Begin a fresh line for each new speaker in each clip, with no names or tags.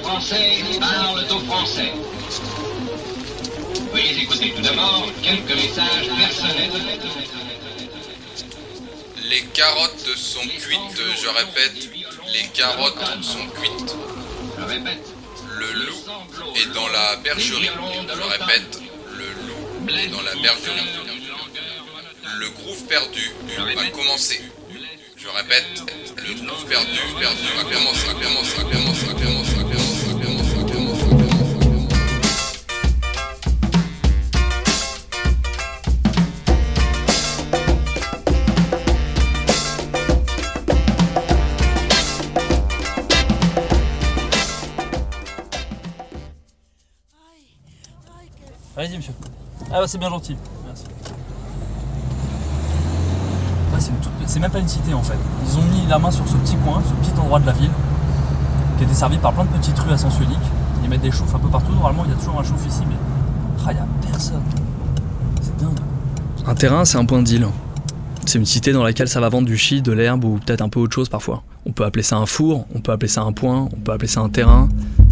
Français parlent aux Français. Veuillez écouter tout d'abord quelques messages personnels.
Les carottes sont cuites, je répète, les carottes sont cuites.
Je répète.
Le loup est dans la bergerie, je répète, le loup est dans la bergerie. Le groove perdu a commencé. Je répète, le groove perdu a commencé.
Allez-y, monsieur. Ah bah c'est bien gentil. Merci. Là, c'est même pas une cité en fait. Ils ont mis la main sur ce petit coin, ce petit endroit de la ville, qui est desservi par plein de petites rues à sens unique. Ils mettent des chauffes un peu partout. Normalement, il y a toujours un chauffe ici, mais il n'y a personne. C'est dingue.
Un terrain, c'est un point de deal. C'est une cité dans laquelle ça va vendre du shit, de l'herbe ou peut-être un peu autre chose parfois. On peut appeler ça un four, on peut appeler ça un point, on peut appeler ça un terrain.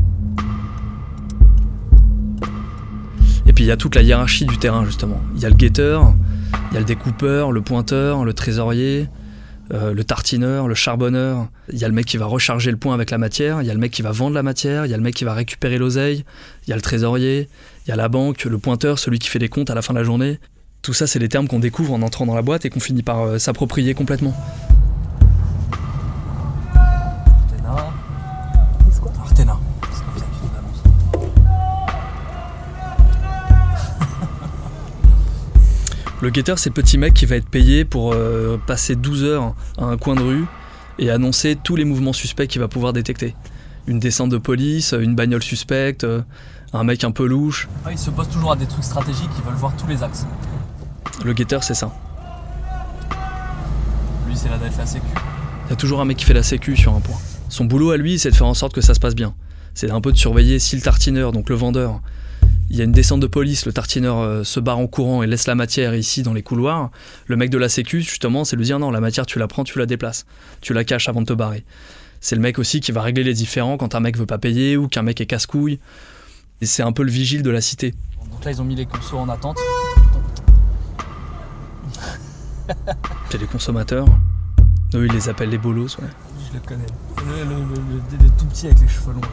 Et puis il y a toute la hiérarchie du terrain justement. Il y a le guetteur, il y a le découpeur, le pointeur, le trésorier, le tartineur, le charbonneur. Il y a le mec qui va recharger le point avec la matière, il y a le mec qui va vendre la matière, il y a le mec qui va récupérer l'oseille, il y a le trésorier, il y a la banque, le pointeur, celui qui fait les comptes à la fin de la journée. Tout ça, c'est les termes qu'on découvre en entrant dans la boîte et qu'on finit par s'approprier complètement.
Artena.
Le guetteur, c'est le petit mec qui va être payé pour passer 12 heures à un coin de rue et annoncer tous les mouvements suspects qu'il va pouvoir détecter. Une descente de police, une bagnole suspecte, un mec un peu louche.
Ouais, ils se posent toujours à des trucs stratégiques, ils veulent voir tous les axes.
Le guetteur, c'est ça.
Lui, c'est là d'être la sécu.
Il y a toujours un mec qui fait la sécu sur un point. Son boulot à lui, c'est de faire en sorte que ça se passe bien. C'est un peu de surveiller si le tartineur, donc le vendeur, il y a une descente de police, le tartineur se barre en courant et laisse la matière ici dans les couloirs. Le mec de la sécu, justement, c'est lui dire non, la matière tu la prends, tu la déplaces. Tu la caches avant de te barrer. C'est le mec aussi qui va régler les différends quand un mec veut pas payer ou qu'un mec est casse-couille. Et c'est un peu le vigile de la cité.
Donc là, ils ont mis les consos en attente.
C'est les consommateurs. Eux, ils les appellent les bolos, ouais.
Je le connais. Le tout petit avec les cheveux longs.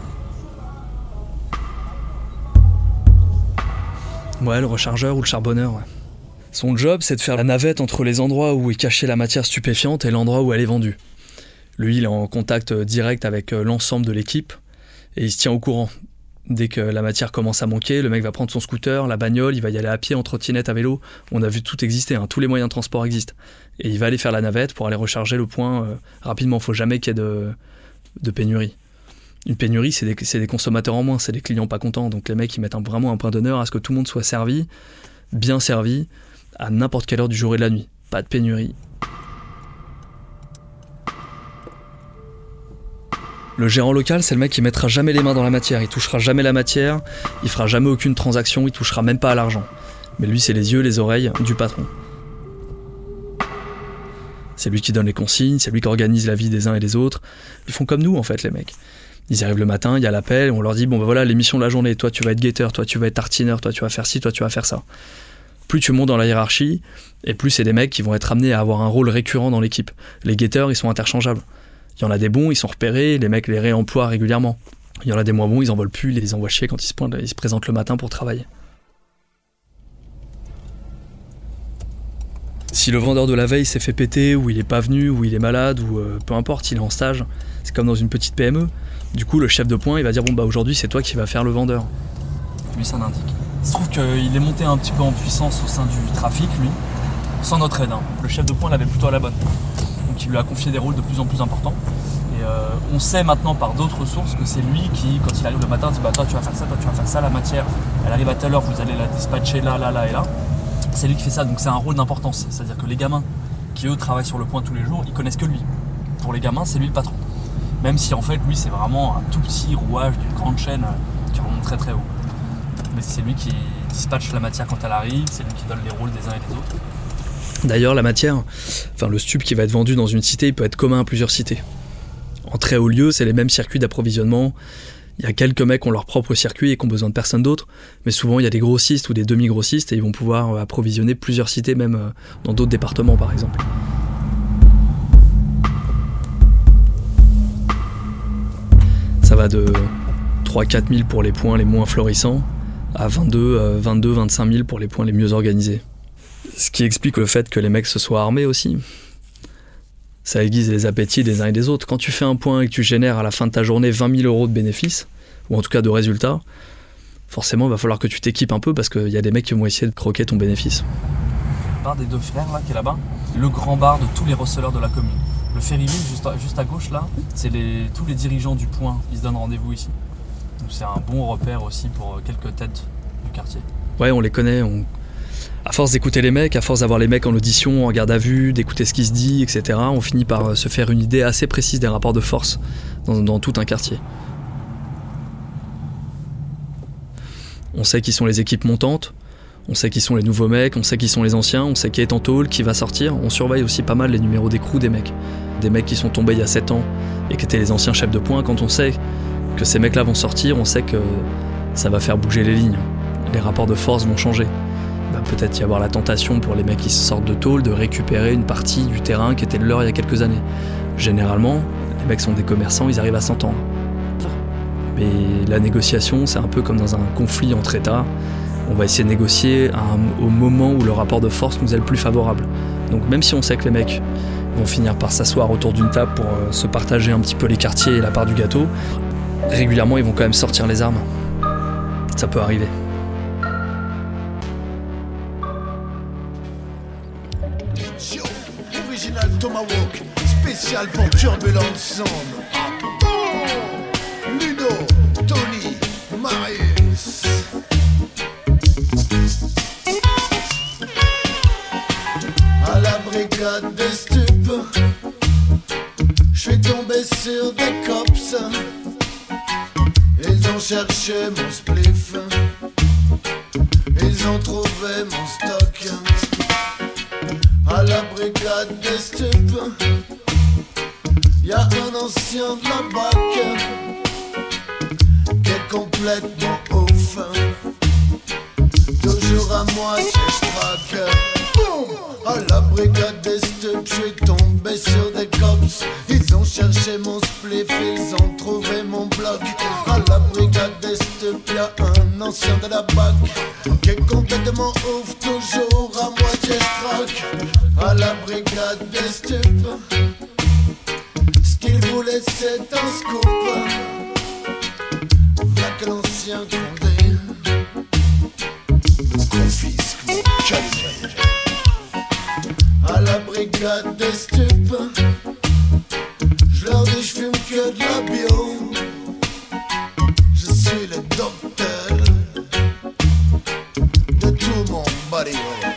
Ouais, le rechargeur ou le charbonneur, ouais. Son job, c'est de faire la navette entre les endroits où est cachée la matière stupéfiante et l'endroit où elle est vendue. Lui, il est en contact direct avec l'ensemble de l'équipe et il se tient au courant. Dès que la matière commence à manquer, le mec va prendre son scooter, la bagnole, il va y aller à pied, en trottinette, à vélo. On a vu tout exister, hein, tous les moyens de transport existent. Et il va aller faire la navette pour aller recharger le point rapidement. Faut jamais qu'il y ait de pénurie. Une pénurie, c'est des consommateurs en moins, c'est des clients pas contents. Donc les mecs, ils mettent vraiment un point d'honneur à ce que tout le monde soit servi, bien servi, à n'importe quelle heure du jour et de la nuit. Pas de pénurie. Le gérant local, c'est le mec qui mettra jamais les mains dans la matière, il touchera jamais la matière, il fera jamais aucune transaction, il touchera même pas à l'argent. Mais lui, c'est les yeux, les oreilles du patron. C'est lui qui donne les consignes, c'est lui qui organise la vie des uns et des autres. Ils font comme nous, en fait, les mecs. Ils arrivent le matin, il y a l'appel, on leur dit, bon ben voilà, les missions de la journée, toi tu vas être guetteur, toi tu vas être tartineur, toi tu vas faire ci, toi tu vas faire ça. Plus tu montes dans la hiérarchie, et plus c'est des mecs qui vont être amenés à avoir un rôle récurrent dans l'équipe. Les guetteurs, ils sont interchangeables. Il y en a des bons, ils sont repérés, les mecs les réemploient régulièrement. Il y en a des moins bons, ils en veulent plus, ils les envoient chier quand ils se présentent le matin pour travailler. Si le vendeur de la veille s'est fait péter, ou il est pas venu, ou il est malade, ou peu importe, il est en stage, c'est comme dans une petite PME. Du coup, le chef de point, il va dire bon bah aujourd'hui c'est toi qui vas faire le vendeur.
Lui, ça l'indique. Il se trouve qu'il est monté un petit peu en puissance au sein du trafic, lui, sans notre aide. Hein. Le chef de point l'avait plutôt à la bonne. Donc il lui a confié des rôles de plus en plus importants. Et on sait maintenant par d'autres sources que c'est lui qui, quand il arrive le matin, dit bah toi tu vas faire ça, toi tu vas faire ça, la matière, elle arrive à telle heure, vous allez la dispatcher là, là, là et là. C'est lui qui fait ça, donc c'est un rôle d'importance. C'est-à-dire que les gamins qui eux travaillent sur le point tous les jours, ils connaissent que lui. Pour les gamins, c'est lui le patron. Même si en fait lui c'est vraiment un tout petit rouage d'une grande chaîne qui remonte très très haut. Mais c'est lui qui dispatche la matière quand elle arrive, c'est lui qui donne les rôles des uns et des autres.
D'ailleurs la matière, le stup qui va être vendu dans une cité, il peut être commun à plusieurs cités. En très haut lieu, c'est les mêmes circuits d'approvisionnement, Il y a quelques mecs qui ont leur propre circuit et qui ont besoin de personne d'autre, mais souvent il y a des grossistes ou des demi-grossistes et ils vont pouvoir approvisionner plusieurs cités, même dans d'autres départements par exemple. Ça va de 3-4 000 pour les points les moins florissants à 22-25 000 pour les points les mieux organisés. Ce qui explique le fait que les mecs se soient armés aussi. Ça aiguise les appétits des uns et des autres. Quand tu fais un point et que tu génères à la fin de ta journée 20 000 euros de bénéfices, ou en tout cas de résultats, forcément il va falloir que tu t'équipes un peu parce qu'il y a des mecs qui vont essayer de croquer ton bénéfice.
Le bar des deux frères là qui est là-bas, le grand bar de tous les receleurs de la commune. Le Ferryville juste à gauche là, c'est tous les dirigeants du point, ils se donnent rendez-vous ici. Donc c'est un bon repère aussi pour quelques têtes du quartier.
Ouais, on les connaît, à force d'écouter les mecs, à force d'avoir les mecs en audition, en garde à vue, d'écouter ce qui se dit, etc., on finit par se faire une idée assez précise des rapports de force dans tout un quartier. On sait qui sont les équipes montantes, on sait qui sont les nouveaux mecs, on sait qui sont les anciens, on sait qui est en tôle, qui va sortir. On surveille aussi pas mal les numéros d'écrou des mecs. Des mecs qui sont tombés il y a 7 ans et qui étaient les anciens chefs de poing. Quand on sait que ces mecs-là vont sortir, on sait que ça va faire bouger les lignes. Les rapports de force vont changer. Il va peut-être y avoir la tentation pour les mecs qui sortent de tôle de récupérer une partie du terrain qui était de leur il y a quelques années. Généralement, les mecs sont des commerçants, ils arrivent à s'entendre. Mais la négociation, c'est un peu comme dans un conflit entre États. On va essayer de négocier au moment où le rapport de force nous est le plus favorable. Donc même si on sait que les mecs vont finir par s'asseoir autour d'une table pour se partager un petit peu les quartiers et la part du gâteau, régulièrement ils vont quand même sortir les armes. Ça peut arriver.
Original Tomahawk, spécial pour Turbulent Sound. Ludo, Tony, Marius. À la brigade des stupes, j'suis tombé sur des cops. Ils ont cherché mon spliff, ils ont trouvé mon stock. À la brigade des stupes, y'a un ancien de la BAC qui est complètement ouf. Toujours à moitié j'traque. À la brigade des stupes, j'suis tombé sur des cops. Ils ont cherché mon spliff, ils ont trouvé mon bloc. À la brigade des stupes, y'a un ancien de la BAC qui est complètement ouf. Toujours à moitié j'traque. À la brigade des stupes, ce qu'il voulait c'est un scoop. V'là que l'ancien Condé nous confisque mon calumet. À la brigade des stupes, j'leur dis j'fume que de la bio. Je suis le docteur de tout mon body.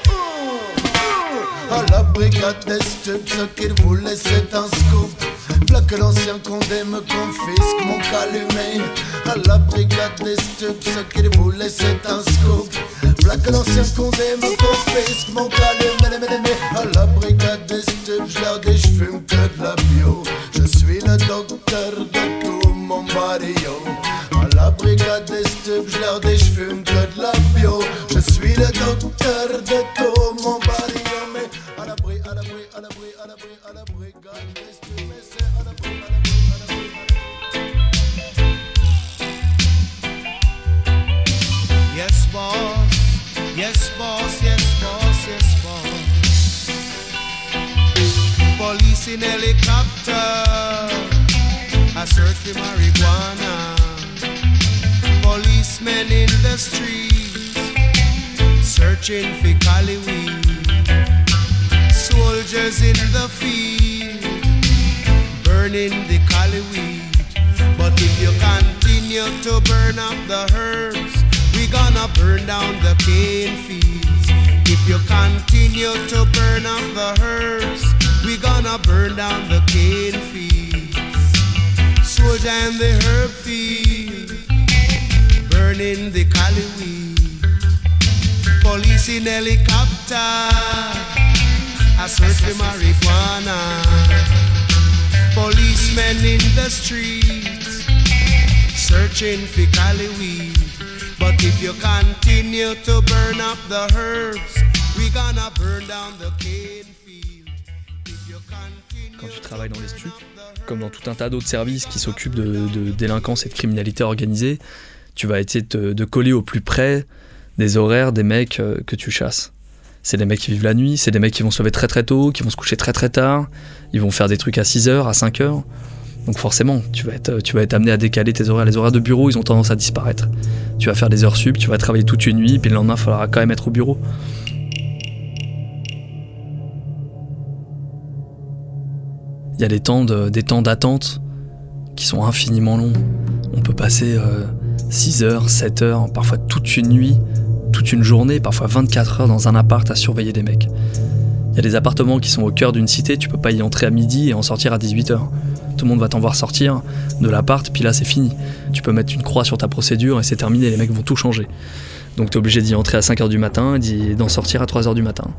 À la brigade des stupes, ce qu'il voulait c'est un scoop. V'là que l'ancien Condé me confisque mon calumet. À la brigade des stupes, ce qu'il voulait c'est un scoop. V'là que l'ancien Condé me confisque mon calumet. À la brigade des stupes, j'leur dis j'fume que de la bio. Je suis le docteur de tout mon barrio. À la brigade des stupes, j'leur dis j'fume que de la bio. Je suis le docteur de tout mon barrio. Mais à la brigade des stupes, mais c'est à la brigade. Yes boss, yes boss, yes boss, yes boss. Police in helicopter, I search for marijuana. Policemen in the streets, searching for cali weed. Soldiers in the field, burning the cali weed. But if you continue to burn up the herbs, we gonna burn down the cane fields. If you continue to burn up the herbs, we gonna burn down the cane fields. Soldier in the herb field, burning the cali weed. Police in helicopter, I search for marijuana. Policemen in the streets, searching for cali weed. But if you continue to burn up the herbs, we gonna burn down the cane field. If you continue.
Quand tu travailles dans les stupes, comme dans tout un tas d'autres services qui s'occupent de délinquance et de criminalité organisée, tu vas essayer de coller au plus près des horaires des mecs que tu chasses. C'est des mecs qui vivent la nuit, c'est des mecs qui vont se lever très très tôt, qui vont se coucher très très tard, ils vont faire des trucs à 6h, à 5h. Donc forcément, tu vas être amené à décaler tes horaires. Les horaires de bureau, ils ont tendance à disparaître. Tu vas faire des heures sup, tu vas travailler toute une nuit, puis le lendemain, il faudra quand même être au bureau. Il y a des temps d'attente qui sont infiniment longs. On peut passer 6 heures, 7 heures, parfois toute une nuit, toute une journée, parfois 24 heures dans un appart à surveiller des mecs. Il y a des appartements qui sont au cœur d'une cité, tu peux pas y entrer à midi et en sortir à 18h. Tout le monde va t'en voir sortir de l'appart, puis là c'est fini. Tu peux mettre une croix sur ta procédure et c'est terminé, les mecs vont tout changer. Donc t'es obligé d'y entrer à 5h du matin et d'en sortir à 3h du matin.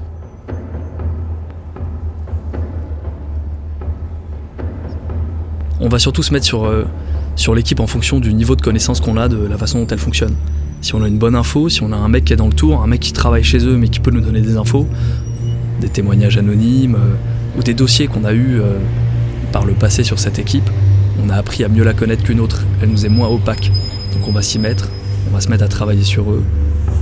On va surtout se mettre sur l'équipe en fonction du niveau de connaissance qu'on a, de la façon dont elle fonctionne. Si on a une bonne info, si on a un mec qui est dans le tour, un mec qui travaille chez eux mais qui peut nous donner des infos, des témoignages anonymes ou des dossiers qu'on a eus par le passé sur cette équipe, on a appris à mieux la connaître qu'une autre. Elle nous est moins opaque. Donc on va s'y mettre, on va se mettre à travailler sur eux.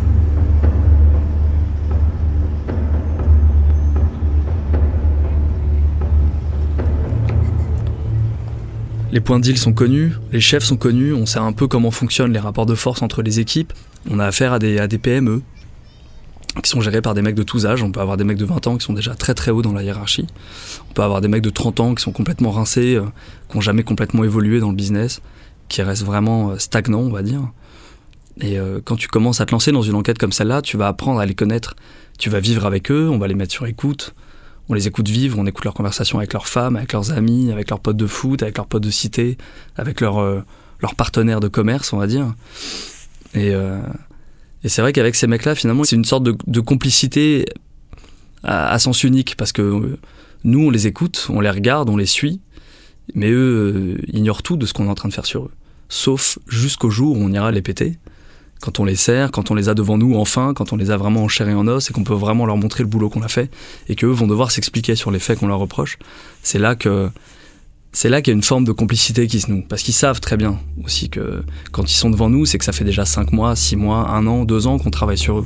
Les points de deal sont connus, les chefs sont connus, on sait un peu comment fonctionnent les rapports de force entre les équipes. On a affaire à des PME qui sont gérés par des mecs de tous âges. On peut avoir des mecs de 20 ans qui sont déjà très très hauts dans la hiérarchie. On peut avoir des mecs de 30 ans qui sont complètement rincés, qui n'ont jamais complètement évolué dans le business, qui restent vraiment stagnants, on va dire. Et quand tu commences à te lancer dans une enquête comme celle-là, tu vas apprendre à les connaître. Tu vas vivre avec eux, on va les mettre sur écoute. On les écoute vivre, on écoute leurs conversations avec leurs femmes, avec leurs amis, avec leurs potes de foot, avec leurs potes de cité, avec leurs partenaires de commerce, on va dire. Et c'est vrai qu'avec ces mecs-là, finalement, c'est une sorte de complicité à sens unique, parce que nous, on les écoute, on les regarde, on les suit, mais eux ignorent tout de ce qu'on est en train de faire sur eux. Sauf jusqu'au jour où on ira les péter, quand on les sert, quand on les a devant nous enfin, quand on les a vraiment en chair et en os et qu'on peut vraiment leur montrer le boulot qu'on a fait et qu'eux vont devoir s'expliquer sur les faits qu'on leur reproche, c'est là qu'il y a une forme de complicité qui se noue. Parce qu'ils savent très bien aussi que quand ils sont devant nous, c'est que ça fait déjà 5 mois, 6 mois, 1 an, 2 ans qu'on travaille sur eux.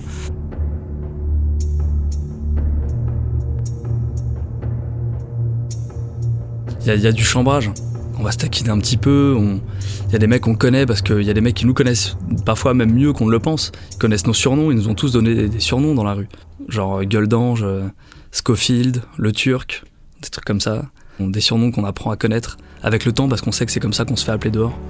Il y a du chambrage. On va se taquiner un petit peu, il y a des mecs qu'on connaît parce qu'il y a des mecs qui nous connaissent parfois même mieux qu'on ne le pense. Ils connaissent nos surnoms, ils nous ont tous donné des surnoms dans la rue. Genre Gueule d'Ange, Scofield, Le Turc, des trucs comme ça. Des surnoms qu'on apprend à connaître avec le temps parce qu'on sait que c'est comme ça qu'on se fait appeler dehors.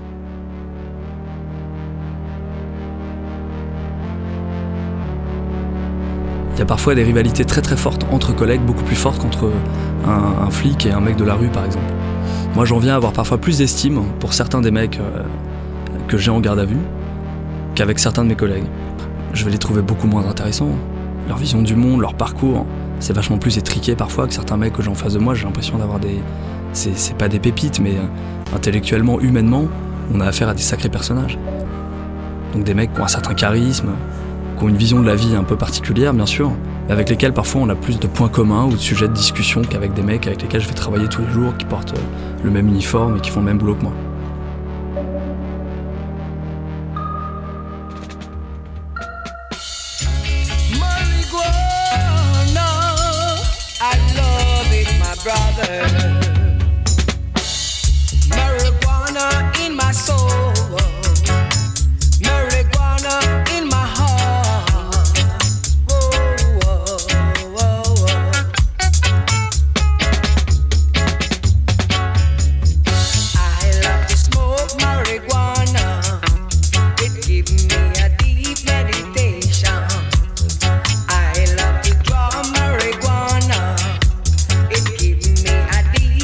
Il y a parfois des rivalités très très fortes entre collègues, beaucoup plus fortes qu'entre un flic et un mec de la rue par exemple. Moi j'en viens à avoir parfois plus d'estime pour certains des mecs que j'ai en garde à vue qu'avec certains de mes collègues. Je vais les trouver beaucoup moins intéressants. Leur vision du monde, leur parcours, c'est vachement plus étriqué parfois que certains mecs que j'ai en face de moi. J'ai l'impression d'avoir c'est pas des pépites, mais intellectuellement, humainement, on a affaire à des sacrés personnages. Donc des mecs qui ont un certain charisme, qui ont une vision de la vie un peu particulière bien sûr, mais avec lesquels parfois on a plus de points communs ou de sujets de discussion qu'avec des mecs avec lesquels je vais travailler tous les jours, qui portent le même uniforme et qui font le même boulot que moi.
Marijuana, I love it, my brother. Marijuana in my soul. Marijuana in my heart. Whoa, whoa, whoa, whoa. I love to smoke marijuana. It gives me a deep meditation. I love to draw marijuana. It gives me a deep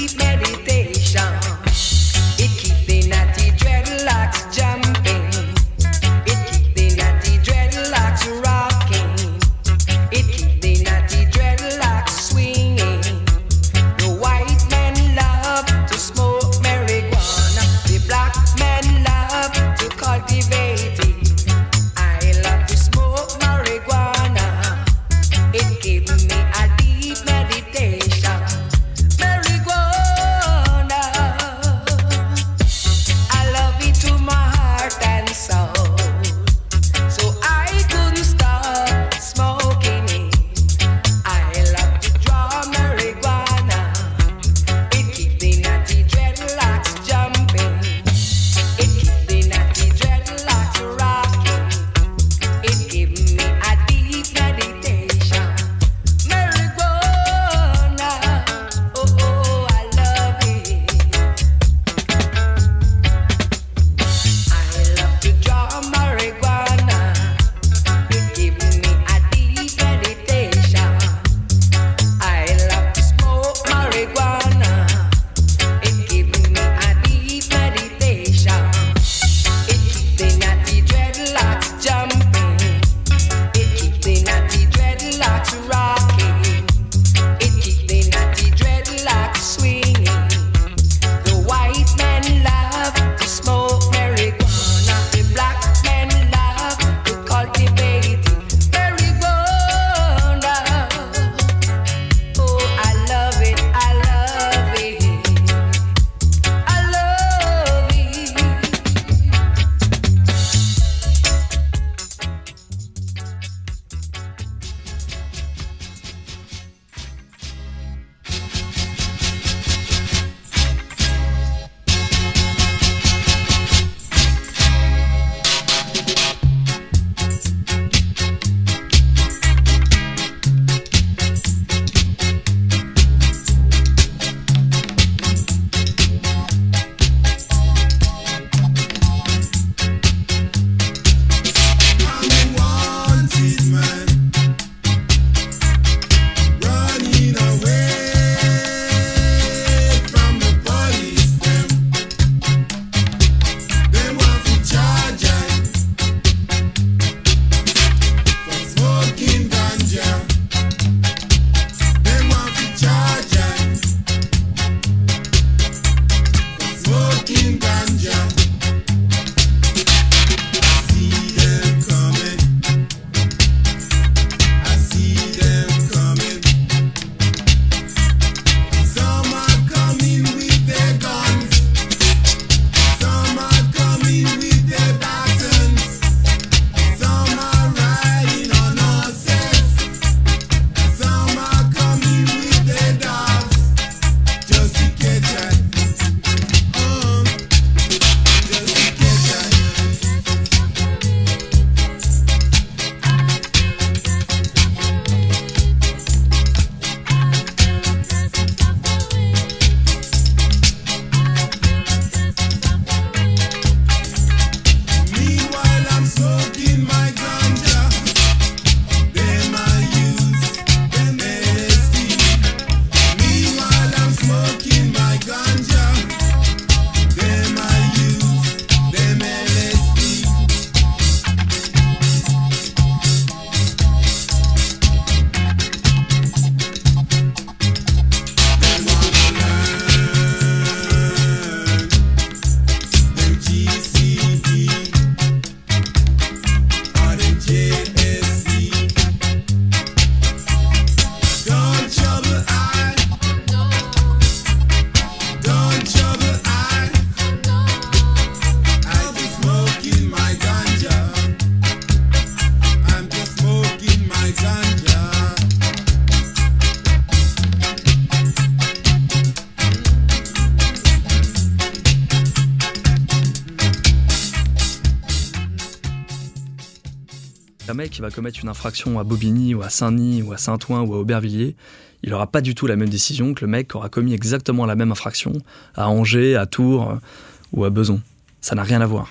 Un mec qui va commettre une infraction à Bobigny ou à Saint-Denis ou à Saint-Ouen ou à Aubervilliers, il n'aura pas du tout la même décision que le mec qui aura commis exactement la même infraction à Angers, à Tours ou à Besançon. Ça n'a rien à voir.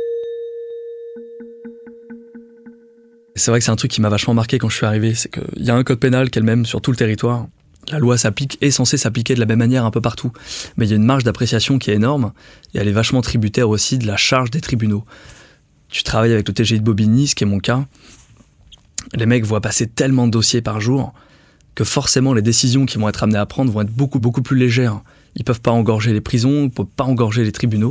C'est vrai que c'est un truc qui m'a vachement marqué quand je suis arrivé, c'est qu'il y a un code pénal qui est le même sur tout le territoire. La loi s'applique, est censée s'appliquer de la même manière un peu partout. Mais il y a une marge d'appréciation qui est énorme, et elle est vachement tributaire aussi de la charge des tribunaux. Tu travailles avec le TGI de Bobigny, ce qui est mon cas. Les mecs voient passer tellement de dossiers par jour que forcément les décisions qu'ils vont être amenés à prendre vont être beaucoup plus légères. Ils peuvent pas engorger les prisons, ils peuvent pas engorger les tribunaux.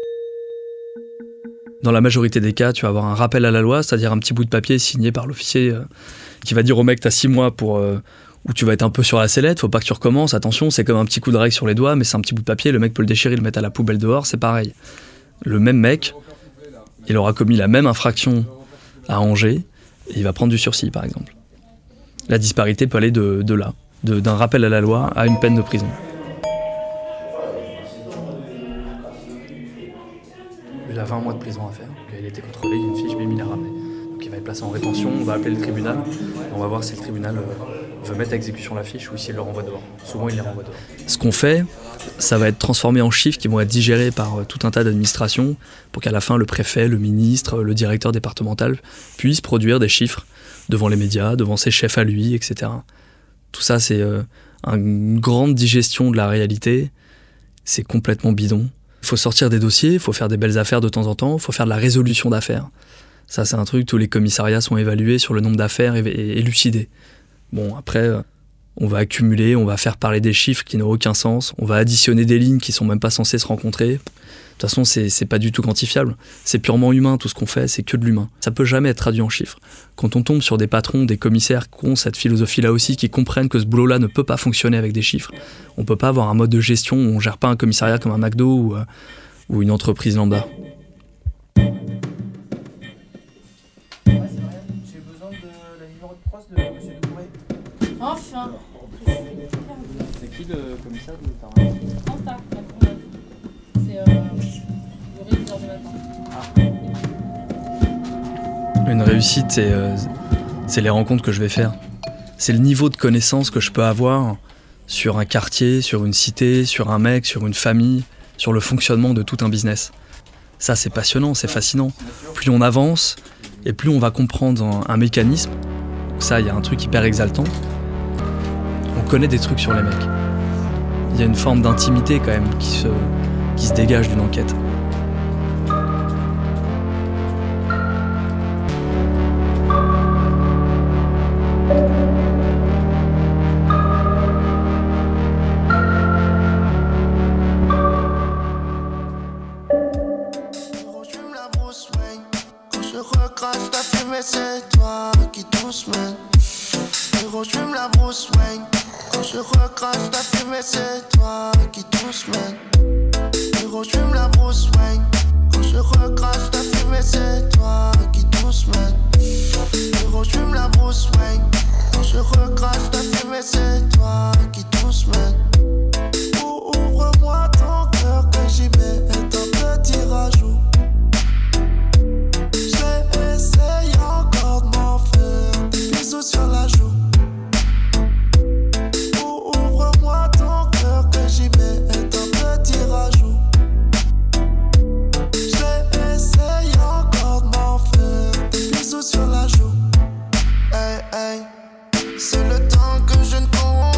Dans la majorité des cas, tu vas avoir un rappel à la loi, c'est-à-dire un petit bout de papier signé par l'officier qui va dire au mec t'as 6 mois pour où tu vas être un peu sur la sellette, faut pas que tu recommences, attention, c'est comme un petit coup de règle sur les doigts, mais c'est un petit bout de papier, le mec peut le déchirer, le mettre à la poubelle dehors, c'est pareil. Le même mec, il aura commis la même infraction à Angers, et il va prendre du sursis, par exemple. La disparité peut aller de là, d'un rappel à la loi à une peine de prison. Il a 20 mois de prison à faire, donc il a été contrôlé, il y a une fiche, bim, il est ramené. Donc il va être placé en rétention, on va appeler le tribunal, et on va voir si le tribunal veut mettre à exécution la fiche ou s'il le renvoie dehors. Souvent il les renvoie dehors. Ce qu'on fait, ça va être transformé en chiffres qui vont être digérés par tout un tas d'administrations pour qu'à la fin le préfet, le ministre, le directeur départemental puissent produire des chiffres devant les médias, devant ses chefs à lui, etc. Tout ça c'est une grande digestion de la réalité, c'est complètement bidon. Il faut sortir des dossiers, il faut faire des belles affaires de temps en temps, il faut faire de la résolution d'affaires. Ça, c'est un truc, tous les commissariats sont évalués sur le nombre d'affaires et élucidés. Bon, après, on va accumuler, on va faire parler des chiffres qui n'ont aucun sens, on va additionner des lignes qui sont même pas censées se rencontrer. De toute façon, c'est pas du tout quantifiable. C'est purement humain, tout ce qu'on fait, c'est que de l'humain. Ça peut jamais être traduit en chiffres. Quand on tombe sur des patrons, des commissaires qui ont cette philosophie-là aussi, qui comprennent que ce boulot-là ne peut pas fonctionner avec des chiffres, on peut pas avoir un mode de gestion où on gère pas un commissariat comme un McDo ou une entreprise lambda.
J'ai besoin de la numéro de pros de M. Dubouré.
Enfin.
C'est qui le commissaire de Tarn?
Anta, c'est le réviseur du matin.
Une réussite, c'est les rencontres que je vais faire. C'est le niveau de connaissance que je peux avoir sur un quartier, sur une cité, sur un mec, sur une famille, sur le fonctionnement de tout un business. Ça, c'est passionnant, c'est fascinant. Plus on avance, et plus on va comprendre un mécanisme. Donc ça, il y a un truc hyper exaltant. On connaît des trucs sur les mecs. Il y a une forme d'intimité quand même qui se dégage d'une enquête.
Quand ta fumée, c'est toi qui douce mène. Héros, j'fume la brousse Wayne. Quand je recrache ta fumée, c'est toi qui douce mène. Héros, j'fume la brousse Wayne. Quand je recrache ta fumée, c'est toi qui douce mène. Héros, j'fume la brousse Wayne. Quand je recrache ta fumée, c'est toi qui douce mène. Ouvre-moi ton cœur que j'y mets un petit rajout. Essaye encore de m'en faire des bisous sur la joue. Ouvre-moi ton cœur que j'y mets un petit rajout. J'essaye encore de m'en faire des bisous sur la joue. Hey, hey. C'est le temps que je ne compte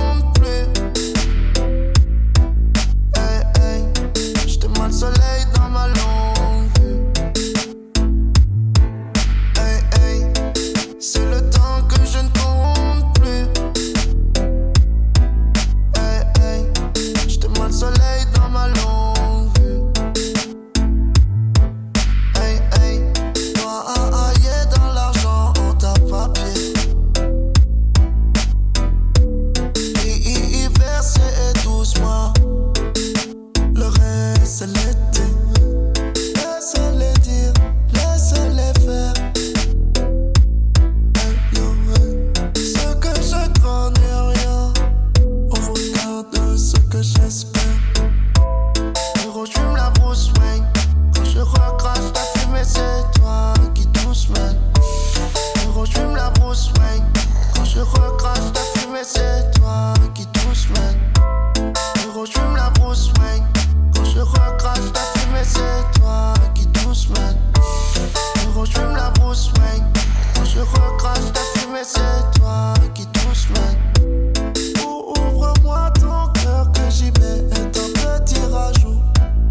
Recrache ta fumée, c'est toi qui touche mec. Ouvre-moi ton cœur que j'y mets un petit rajout.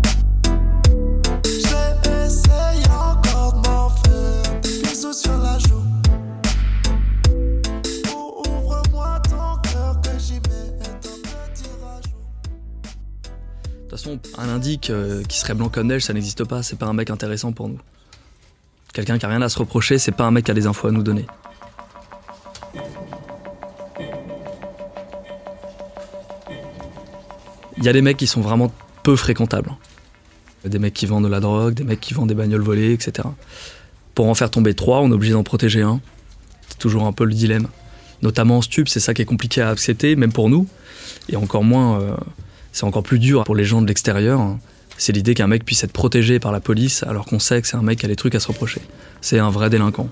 J'essaye encore de m'en faire des bisous sur la joue. Ouvre-moi ton cœur que j'y mets un petit rajout.
De toute façon, un indique qui serait blanc comme neige, ça n'existe pas, c'est pas un mec intéressant pour nous. Quelqu'un qui a rien à se reprocher, c'est pas un mec qui a des infos à nous donner. Il y a des mecs qui sont vraiment peu fréquentables. Des mecs qui vendent de la drogue, des mecs qui vendent des bagnoles volées, etc. Pour en faire tomber 3, on est obligé d'en protéger un. C'est toujours un peu le dilemme. Notamment en stup, c'est ça qui est compliqué à accepter, même pour nous. Et encore moins, c'est encore plus dur pour les gens de l'extérieur. C'est l'idée qu'un mec puisse être protégé par la police alors qu'on sait que c'est un mec qui a des trucs à se reprocher. C'est un vrai délinquant.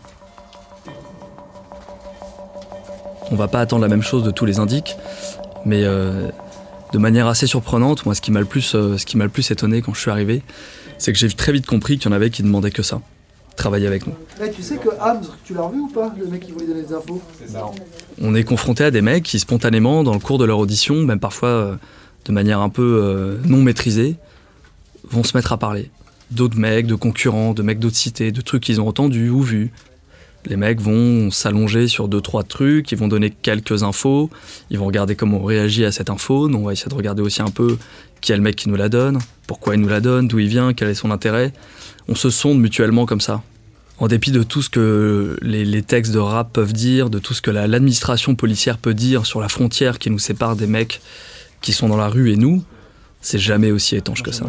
On va pas attendre la même chose de tous les indiques, mais de manière assez surprenante, moi ce qui m'a le plus étonné quand je suis arrivé, c'est que j'ai très vite compris qu'il y en avait qui demandaient que ça, travailler avec nous.
Hey, tu sais que Hamz, tu l'as revu ou pas, le mec qui voulait donner des infos?
Non.
On est confronté à des mecs qui spontanément, dans le cours de leur audition, même parfois de manière un peu non maîtrisée, vont se mettre à parler. D'autres mecs, de concurrents, de mecs d'autres cités, de trucs qu'ils ont entendus ou vus. Les mecs vont s'allonger sur 2-3 trucs, ils vont donner quelques infos, ils vont regarder comment on réagit à cette info. Nous, on va essayer de regarder aussi un peu qui est le mec qui nous la donne, pourquoi il nous la donne, d'où il vient, quel est son intérêt. On se sonde mutuellement comme ça. En dépit de tout ce que les textes de rap peuvent dire, de tout ce que l'administration policière peut dire sur la frontière qui nous sépare des mecs qui sont dans la rue et nous, c'est jamais aussi étanche que ça.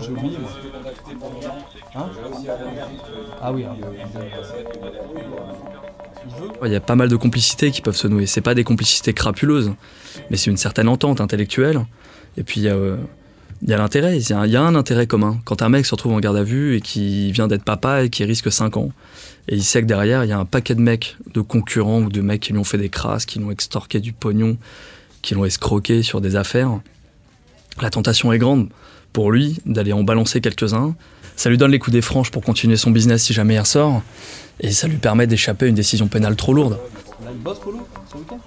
Hein ah oui.
Il y a pas mal de complicités qui peuvent se nouer. C'est pas des complicités crapuleuses, mais c'est une certaine entente intellectuelle. Et puis il y a l'intérêt, il y a un intérêt commun. Quand un mec se retrouve en garde à vue et qui vient d'être papa et qui risque 5 ans, et il sait que derrière il y a un paquet de mecs, de concurrents ou de mecs qui lui ont fait des crasses, qui l'ont extorqué du pognon, qui l'ont escroqué sur des affaires, la tentation est grande pour lui d'aller en balancer quelques-uns. Ça lui donne les coups des franches pour continuer son business si jamais il ressort. Et ça lui permet d'échapper à une décision pénale trop lourde.
On a une bosse, Polo, ce week-end.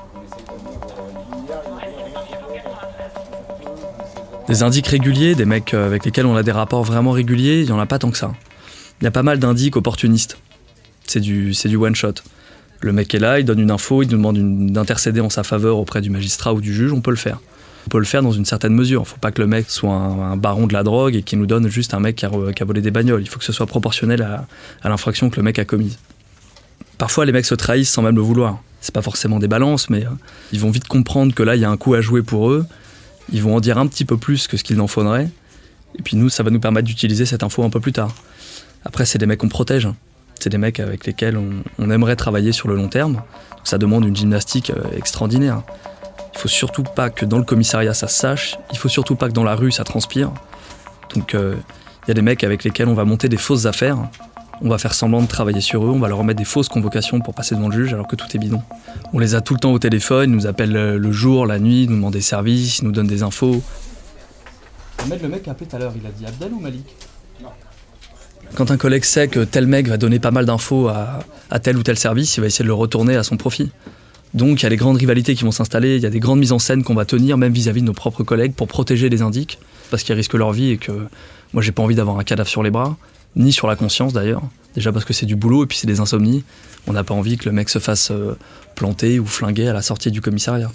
Des indiques réguliers, des mecs avec lesquels on a des rapports vraiment réguliers, il n'y en a pas tant que ça. Il y a pas mal d'indiques opportunistes. C'est du one-shot. Le mec est là, il donne une info, il nous demande d'intercéder en sa faveur auprès du magistrat ou du juge, on peut le faire. On peut le faire dans une certaine mesure. Faut pas que le mec soit un baron de la drogue et qu'il nous donne juste un mec qui a volé des bagnoles. Il faut que ce soit proportionnel à l'infraction que le mec a commise. Parfois, les mecs se trahissent sans même le vouloir. C'est pas forcément des balances, mais ils vont vite comprendre que là, il y a un coup à jouer pour eux. Ils vont en dire un petit peu plus que ce qu'il en faudrait. Et puis nous, ça va nous permettre d'utiliser cette info un peu plus tard. Après, c'est des mecs qu'on protège. C'est des mecs avec lesquels on aimerait travailler sur le long terme. Donc, ça demande une gymnastique extraordinaire. Il faut surtout pas que dans le commissariat ça se sache, il faut surtout pas que dans la rue ça transpire. Donc il y a des mecs avec lesquels on va monter des fausses affaires, on va faire semblant de travailler sur eux, on va leur remettre des fausses convocations pour passer devant le juge alors que tout est bidon. On les a tout le temps au téléphone, ils nous appellent le jour, la nuit, ils nous demandent des services, ils nous donnent des infos.
Ahmed, le mec a appelé tout à l'heure, il a dit Abdel ou Malik?
Quand un collègue sait que tel mec va donner pas mal d'infos à tel ou tel service, il va essayer de le retourner à son profit. Donc il y a les grandes rivalités qui vont s'installer, il y a des grandes mises en scène qu'on va tenir même vis-à-vis de nos propres collègues pour protéger les indiques, parce qu'ils risquent leur vie et que moi j'ai pas envie d'avoir un cadavre sur les bras, ni sur la conscience d'ailleurs, déjà parce que c'est du boulot et puis c'est des insomnies, on n'a pas envie que le mec se fasse planter ou flinguer à la sortie du commissariat.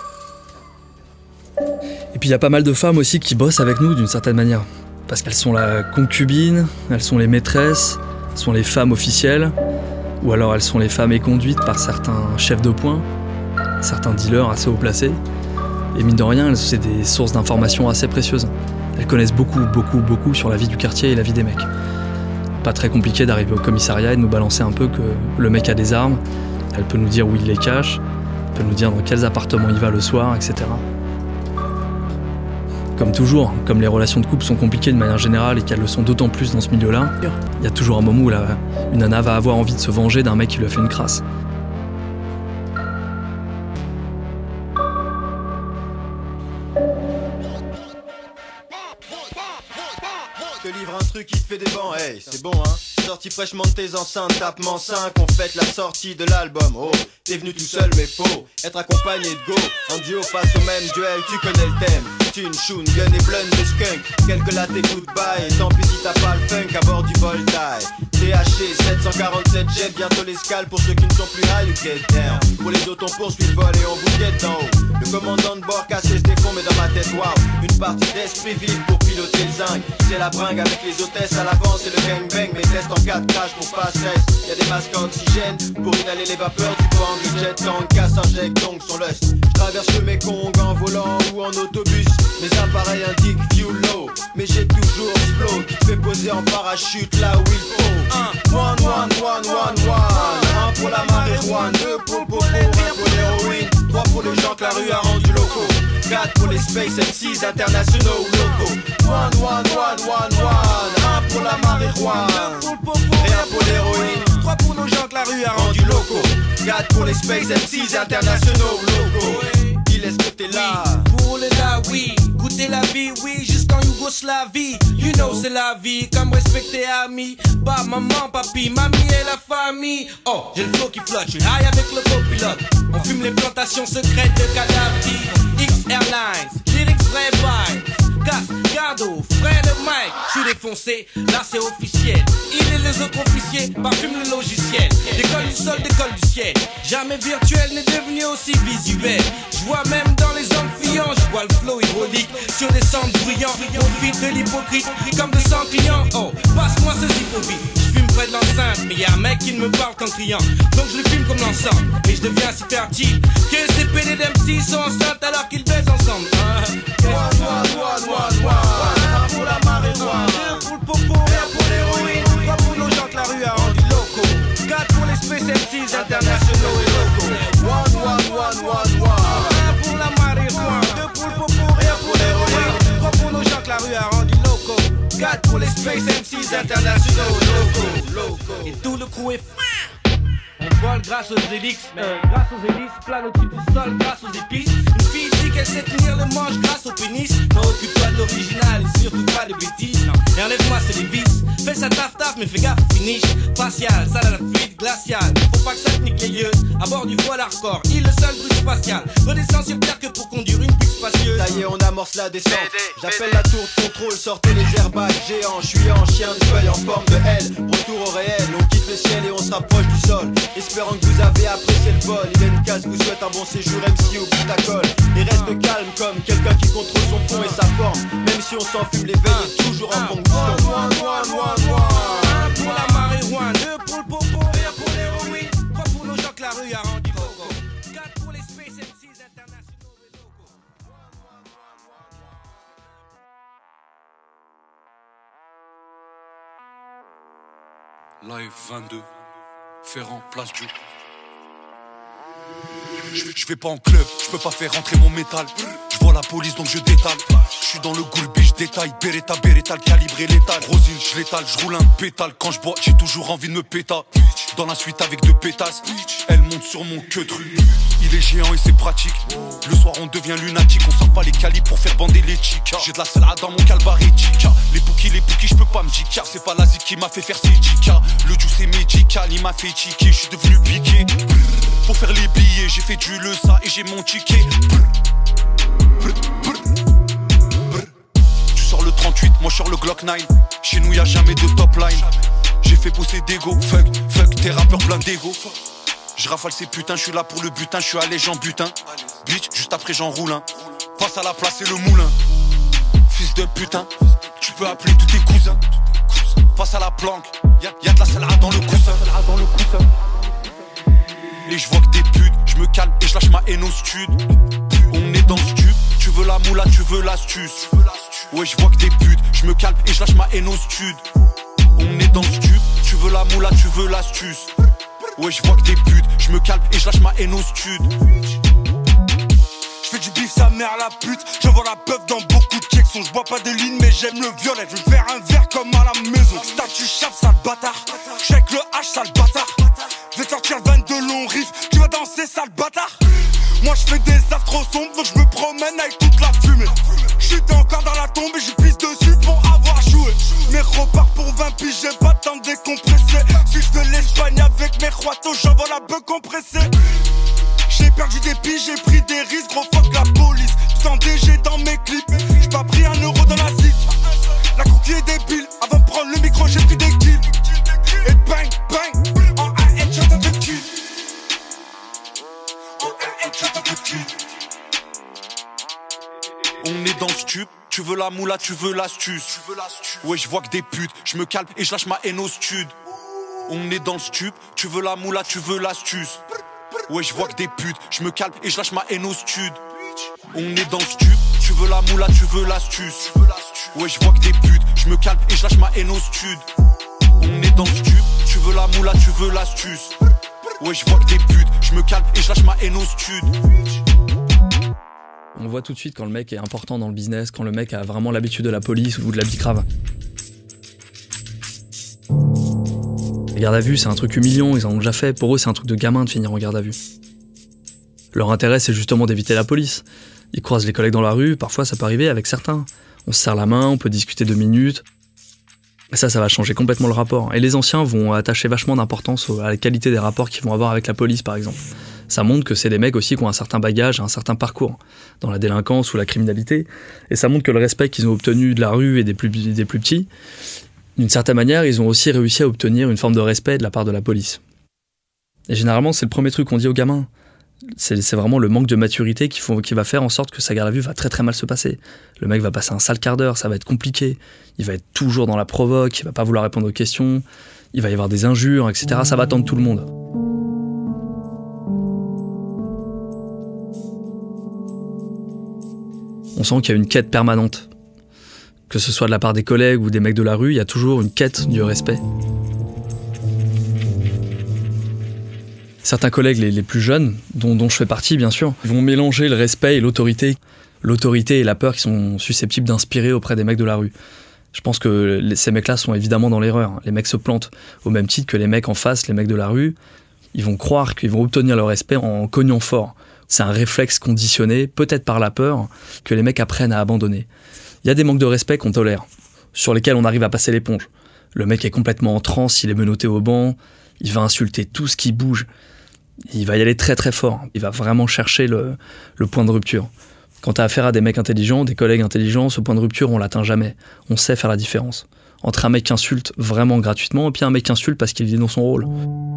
Et puis il y a pas mal de femmes aussi qui bossent avec nous d'une certaine manière, parce qu'elles sont la concubine, elles sont les maîtresses, elles sont les femmes officielles, ou alors elles sont les femmes éconduites par certains chefs de poing, certains dealers assez haut placés. Et mine de rien, c'est des sources d'informations assez précieuses. Elles connaissent beaucoup sur la vie du quartier et la vie des mecs. Pas très compliqué d'arriver au commissariat et de nous balancer un peu que le mec a des armes. Elle peut nous dire où il les cache, elle peut nous dire dans quels appartements il va le soir, etc. Comme toujours, comme les relations de couple sont compliquées de manière générale et qu'elles le sont d'autant plus dans ce milieu-là, il y a toujours un moment où une nana va avoir envie de se venger d'un mec qui lui a fait une crasse.
Je te livre un truc qui te fait des bancs, hey, c'est bon hein. sorti fraîchement de tes enceintes, tapement 5, on fête la sortie de l'album. Oh, t'es venu tout seul mais faux, être accompagné de go. En duo face au même duel, tu connais le thème. Thune, shoon, gun et blunts de skunk. Quelques lattes et goodbye, et tant pis si t'as pas le funk à bord du Voltaire. THC 747 jet, bientôt l'escale pour ceux qui ne sont plus high, you get down. Pour les autres on poursuit le vol et on vous guette d'en haut. Le commandant de bord casse ses fonds mais dans ma tête wow. Une partie d'esprit vide pour piloter le zinc. C'est la bringue avec les hôtesses à l'avant, c'est le gangbang. Mes tests en 4 crash pour pas stress. Y'a des masques à oxygène pour inhaler les vapeurs du vent. Le jet tank casse injecte donc son lust. J'traverse le Mekong en volant ou en autobus. Mes appareils indiquent view low, mais j'ai toujours ce flow qui te fait poser en parachute là où il faut. One, un pour la marijuana, 2 pour le popo, 1 pour l'héroïne, 3 pour les gens que la rue a rendu locaux, 4 pour les Space MCs internationaux ou locaux. One, 1 pour la marijuana, 2 pour le popo, 1 pour l'héroïne, 3 pour nos gens que la rue a rendu locaux, 4 pour les Space MCs internationaux ou locaux. Il est-ce que t'es là?
Pour le là, oui. Goûter la vie, oui, jusqu'en Yougoslavie. You know c'est la vie, comme respecter amis. Pas maman, papi, mamie et la famille. Oh, j'ai le flow qui flotte, je suis high avec le copilote. On fume les plantations secrètes de Kadhafi. X Airlines, lyrics vrai vibe. Casse, Gardo, frère de Mike. J'suis défoncé, là c'est officiel. Il et les autres officiers parfument le logiciel. Décolle du sol, décolle du ciel. Jamais virtuel n'est devenu aussi visuel. J'vois même dans les amphillants, j'vois le flow hydraulique sur des centres brillants. Profite de l'hypocrite comme de 100 clients. Oh, passe-moi ce zippo-vite. J'fume près de l'enceinte, mais y'a un mec qui ne me parle qu'en criant. Donc je le fume comme l'ensemble, et je deviens si fertile que ces PD d'MC sont enceintes alors qu'ils baisent ensemble.
Un pour la marijuana,
2 pour le popo, 1 pour l'héroïne, 3 pour nos gens que la rue a rendu locaux, 4 pour les Space MCs internationaux et locaux.
One,
1 pour la marijuana, 2 pour le popo, 1 pour l'héroïne, 3 pour nos gens que la rue a rendu locaux, 4 pour les Space MCs internationaux et locaux. Et tout le crew est fou. On vole grâce aux hélices, plane au-dessus du sol grâce aux épices. Une fille dit qu'elle sait tenir le manche grâce au pénis. Non, occupe-toi de l'original et surtout pas de bêtises. Non, et enlève-moi c'est les vices. Fais ça taf mais fais gaffe au finish. Facial, ça à la fluide glaciale. Faut pas que ça te nique les yeux. À bord du voile hardcore, il le seul truc spatial. Redescends sur terre que pour conduire une bulle spacieuse.
Ça y est, on amorce la descente. J'appelle la tour de contrôle, sortez les airbags géants. J'suis en chien de feuille en forme de L. Retour au réel, on quitte le ciel et on se rapproche du sol. Espérant que vous avez apprécié le vol. Il y a une case, vous souhaite un bon séjour MC au bout de la colle. Et reste calme comme quelqu'un qui contrôle son fond et sa forme. Même si on s'en fume, l'éveil est toujours en fonction.
1 pour la marijuana, 2 pour le popo, 1 pour l'héroïne, 3 pour nos gens que la rue a rendu locaux, 4 pour les Space MCs internationaux et locaux.
Live 22, Ferrand, place Dieu. Je vais pas en club, je peux pas faire rentrer mon métal. Je vois la police donc je détale. Je suis dans le goulbi, je détaille. Beretta, le calibré létal. Rosine, je l'étale, je roule un pétale. Quand je bois, j'ai toujours envie de me péta. Dans la suite avec 2 pétasses, elle monte sur mon queutru. Il est géant et c'est pratique. Le soir on devient lunatique. On sort pas les calibres pour faire bander les chicas. J'ai de la salade dans mon calbarética. Les pouquis, je peux pas me dire car c'est pas la zik qui m'a fait faire ces chicas. Le juice est médical, il m'a fait tiquer. Je suis devenu piqué. Pour faire les billets, j'ai fait du leça et j'ai mon ticket. Tu sors le 38, moi je sors le Glock 9. Chez nous y'a jamais de top line. J'ai fait pousser d'ego, fuck, t'es rappeur plein d'ego. Je rafale ces putains, je suis là pour le butin, je suis allé j'en butin. Bitch, juste après j'en roule un. Passe à la place et le moulin. Fils de putain, tu peux appeler tous tes cousins. Passe à la planque, y'a de la salade dans le coussin. Et je vois que des putes, je me calme et je lâche ma haine au stud. On est dans le stup, tu veux la moula, tu veux l'astuce. Ouais je vois que des putes, je me calme et je lâche ma haine au stud. On est dans le stup, tu veux la moula, tu veux l'astuce. Ouais je vois que des putes, je me calme et je lâche ma haine au stud.
Je fais du bif sa mère la pute, je vois la peuf dans beaucoup de keksons. Je bois pas de ligne mais j'aime le violet, je vais faire un verre comme à la maison. Statue chape sale bâtard, check le H sale bâtard. Je vais sortir 22 longs riffs, tu vas danser sale bâtard. Moi je fais des affres trop sombres donc je me promène avec toute la fumée. J'étais encore dans la tombe et je pisse dessus pour avoir joué. Mais repars pour 20 piges, j'ai pas le temps de décompresser. Fils de l'Espagne avec mes roitos, j'envoie la beuh compressée. J'ai perdu des piges, j'ai pris des risques, gros fuck la police. Tout en DG dans mes clips, j'ai pas pris 1 euro dans la zig. La coquille est débile, avant de prendre le micro j'ai pris des kills. Et bang bang, en un headshot à 2 kills. En un headshot à 2 kills. On est dans le stup, tu veux la moula, tu veux l'astuce. Ouais je vois que des putes, je me calme et je lâche ma haine au stud. On est dans le stup, tu veux la moula, tu veux l'astuce. Ouais je vois que des putes, je me calme et je lâche ma haine au stud. On est dans le stup, tu veux la moula, tu veux l'astuce. Ouais je vois que des putes, je me calme et je lâche ma haine au stud. On est dans le stup, tu veux la moula, tu veux l'astuce. Ouais je vois que des putes, je me calme et je lâche ma haine au stud.
On voit tout de suite quand le mec est important dans le business, quand le mec a vraiment l'habitude de la police ou de la bicrave. Les gardes à vue, c'est un truc humiliant, ils en ont déjà fait. Pour eux, c'est un truc de gamin de finir en garde à vue. Leur intérêt, c'est justement d'éviter la police. Ils croisent les collègues dans la rue, parfois ça peut arriver avec certains. On se serre la main, on peut discuter 2 minutes. Et ça va changer complètement le rapport. Et les anciens vont attacher vachement d'importance à la qualité des rapports qu'ils vont avoir avec la police, par exemple. Ça montre que c'est des mecs aussi qui ont un certain bagage, un certain parcours dans la délinquance ou la criminalité. Et ça montre que le respect qu'ils ont obtenu de la rue et des plus petits, d'une certaine manière, ils ont aussi réussi à obtenir une forme de respect de la part de la police. Et généralement, c'est le premier truc qu'on dit aux gamins. C'est vraiment le manque de maturité qui va faire en sorte que sa garde à vue va très très mal se passer. Le mec va passer un sale quart d'heure, ça va être compliqué. Il va être toujours dans la provoque, il va pas vouloir répondre aux questions, il va y avoir des injures, etc. Ça va tendre tout le monde. On sent qu'il y a une quête permanente. Que ce soit de la part des collègues ou des mecs de la rue, il y a toujours une quête du respect. Certains collègues les plus jeunes, dont je fais partie bien sûr, vont mélanger le respect et l'autorité. L'autorité et la peur qui sont susceptibles d'inspirer auprès des mecs de la rue. Je pense que ces mecs-là sont évidemment dans l'erreur. Les mecs se plantent au même titre que les mecs en face, les mecs de la rue. Ils vont croire qu'ils vont obtenir le respect en cognant fort. C'est un réflexe conditionné, peut-être par la peur, que les mecs apprennent à abandonner. Il y a des manques de respect qu'on tolère, sur lesquels on arrive à passer l'éponge. Le mec est complètement en transe, il est menotté au banc, il va insulter tout ce qui bouge. Il va y aller très très fort, il va vraiment chercher le point de rupture. Quand t'as affaire à des mecs intelligents, des collègues intelligents, ce point de rupture, on l'atteint jamais. On sait faire la différence. Entre un mec qui insulte vraiment gratuitement et puis un mec qui insulte parce qu'il est dans son rôle.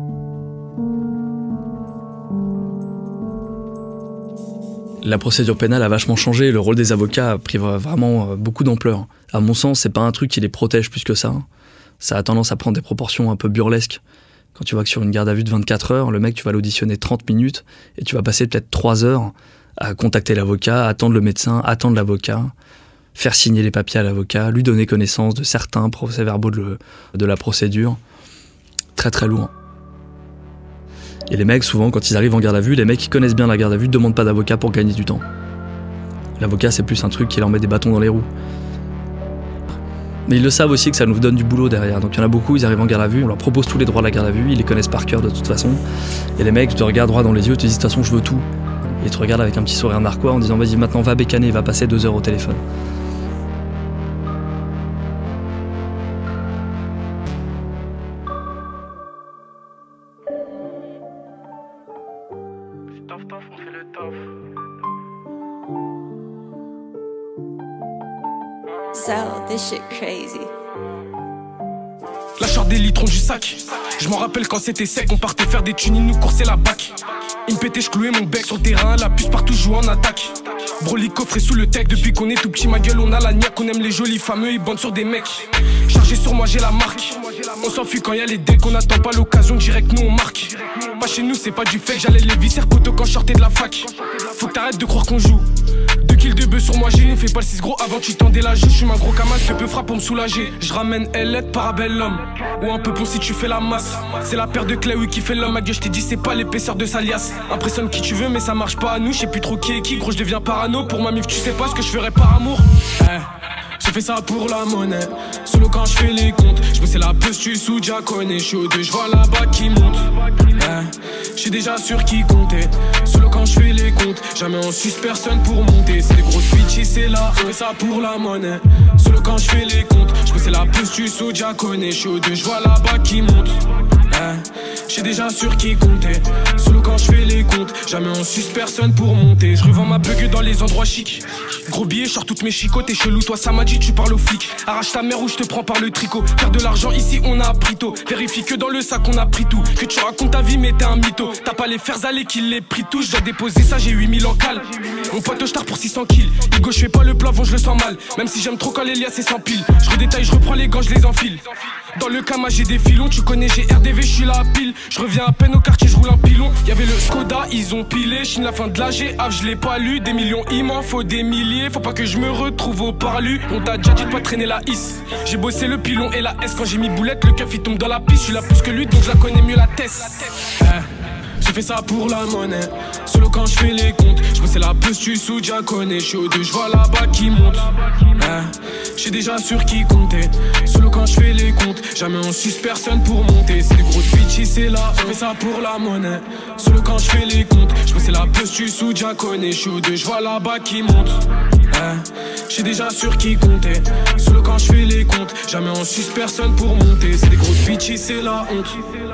La procédure pénale a vachement changé, le rôle des avocats a pris vraiment beaucoup d'ampleur. À mon sens, c'est pas un truc qui les protège plus que ça. Ça a tendance à prendre des proportions un peu burlesques. Quand tu vois que sur une garde à vue de 24 heures, le mec, tu vas l'auditionner 30 minutes et tu vas passer peut-être 3 heures à contacter l'avocat, attendre le médecin, attendre l'avocat, faire signer les papiers à l'avocat, lui donner connaissance de certains procès-verbaux de la procédure. Très très lourd. Et les mecs, souvent, quand ils arrivent en garde à vue, les mecs qui connaissent bien la garde à vue ne demandent pas d'avocat pour gagner du temps. L'avocat, c'est plus un truc qui leur met des bâtons dans les roues. Mais ils le savent aussi que ça nous donne du boulot derrière. Donc il y en a beaucoup, ils arrivent en garde à vue, on leur propose tous les droits de la garde à vue, ils les connaissent par cœur de toute façon. Et les mecs te regardent droit dans les yeux, te disent de toute façon je veux tout. Et ils te regardent avec un petit sourire narquois en disant vas-y maintenant va bécaner, va passer 2 heures au téléphone.
So, this shit crazy.
Lâcheur des litrons du sac. Je m'en rappelle quand c'était sec, on partait faire des tunes, ils nous coursaient la bac. Une pété, je clouais mon bec sur le terrain, la puce partout joue en attaque. Broly coffré sous le tech, depuis qu'on est tout petit, ma gueule, on a la niaque, on aime les jolis fameux, ils bandent sur des mecs. Chargé sur moi, j'ai la marque. On s'enfuit quand y'a les decks, on n'attend pas l'occasion, direct nous on marque. Pas chez nous, c'est pas du fake, j'allais les viscères poteaux quand je sortais de la fac. Faut que t'arrêtes de croire qu'on joue. 2 kills de bœuf sur moi, j'ai fais pas le 6 gros avant tu tendais la joue. J'suis un gros camas, je peux frappe pour me soulager. Je ramène Elette, Parabellum. Ou un peu bon si tu fais la masse. C'est la paire de clés, oui, qui fait l'homme. Ma gueule, j't'ai dit, c'est pas l'épaisseur de Salias. Impressionne qui tu veux, mais ça marche pas à nous. J'sais plus trop qui est qui, gros, je deviens parano. Pour ma mif, tu sais pas ce que je ferais par amour. J'ai fais ça pour la monnaie. Solo quand je fais les comptes. Je me sais la puce, tu sous déjà connais. Je suis au 2, je vois là-bas qui monte. Je suis déjà sûr qui comptait. Solo quand je fais les comptes. Jamais on suce personne pour monter. C'est des grosses bitches, c'est là. Je fais ça pour la monnaie. Solo quand je fais les comptes. Je me sais la puce, tu sous déjà connais. Je suis au 2, je vois là-bas qui monte. Je suis déjà sûr qui comptait. Solo quand je fais les comptes. Jamais on suce personne pour monter. Je revends ma bugue dans les endroits chics. Gros billet, je sors toutes mes chicots. T'es chelou, toi ça m'a dit tu parles aux flics. Arrache ta mère ou je te prends par le tricot. Faire de l'argent ici on a appris tôt. Vérifie que dans le sac on a pris tout. Que tu racontes ta vie mais t'es un mytho. T'as pas les fers aller qu'il les pris tout. Je dois déposer ça, j'ai 8000 en cale. Mon pote je tard pour 600 kills. Hugo je fais pas le plafond, je le sens mal. Même si j'aime trop quand les liasses c'est sans pile. Je redétaille, je reprends les gants, je les enfile. Dans le Kama j'ai des filons, tu connais j'ai RDV, je suis là à pile. Je reviens à peine au quartier, je roule un pilon. Y'avait le Skoda, ils ont pilé. Chine la fin de la GA, je l'ai pas lu. Des millions, il m'en faut des milliers. Faut pas que je me retrouve au parlu. On t'a déjà dit de pas traîner la hisse. J'ai bossé le pilon et la S. Quand j'ai mis boulette, le keuf il tombe dans la piste. Je suis là plus que lui donc je la connais mieux la tête. J'ai fait ça pour la monnaie. Solo quand je fais les comptes. Je me sais la puce, tu sous déjà connais. Je suis au 2, je vois là-bas qui monte. Je suis déjà sûr qui comptait. Solo quand je fais les comptes. Jamais on suce personne pour monter. C'est des grosses bitches, c'est là. Je fais ça pour la monnaie. Solo quand je fais les comptes. Je me sais la puce, tu sous déjà connais. Je suis au 2, je vois là-bas qui monte. Je suis déjà sûr qui comptait. Solo quand je fais les comptes. Jamais on suce personne pour monter. C'est des grosses bitches, c'est la honte.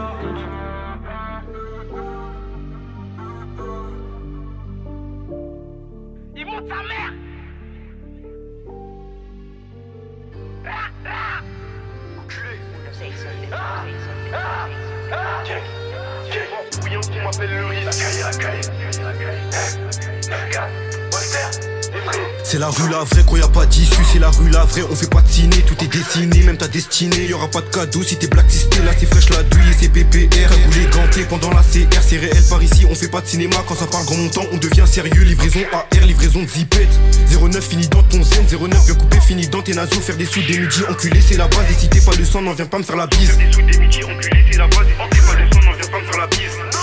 C'est la rue la vraie, quand y a pas d'issue, c'est la rue la vraie, on fait pas de ciné, tout est dessiné, même ta destinée, y'aura pas de cadeau si t'es blacklisté, là c'est fraîche la douille et c'est PPR, cagoulé ganté pendant la CR, c'est réel par ici, on fait pas de cinéma, quand ça parle grand montant, on devient sérieux, livraison AR, livraison de zipette, 09 fini dans ton zen, 09 bien coupé, fini dans tes nasos, faire des sous des midis, enculé c'est la base, et si t'es pas le sang, n'en viens pas me faire la bise. Faire des sous des midis, enculé c'est la base, et si t'es pas le sang, n'en viens pas me faire la bise.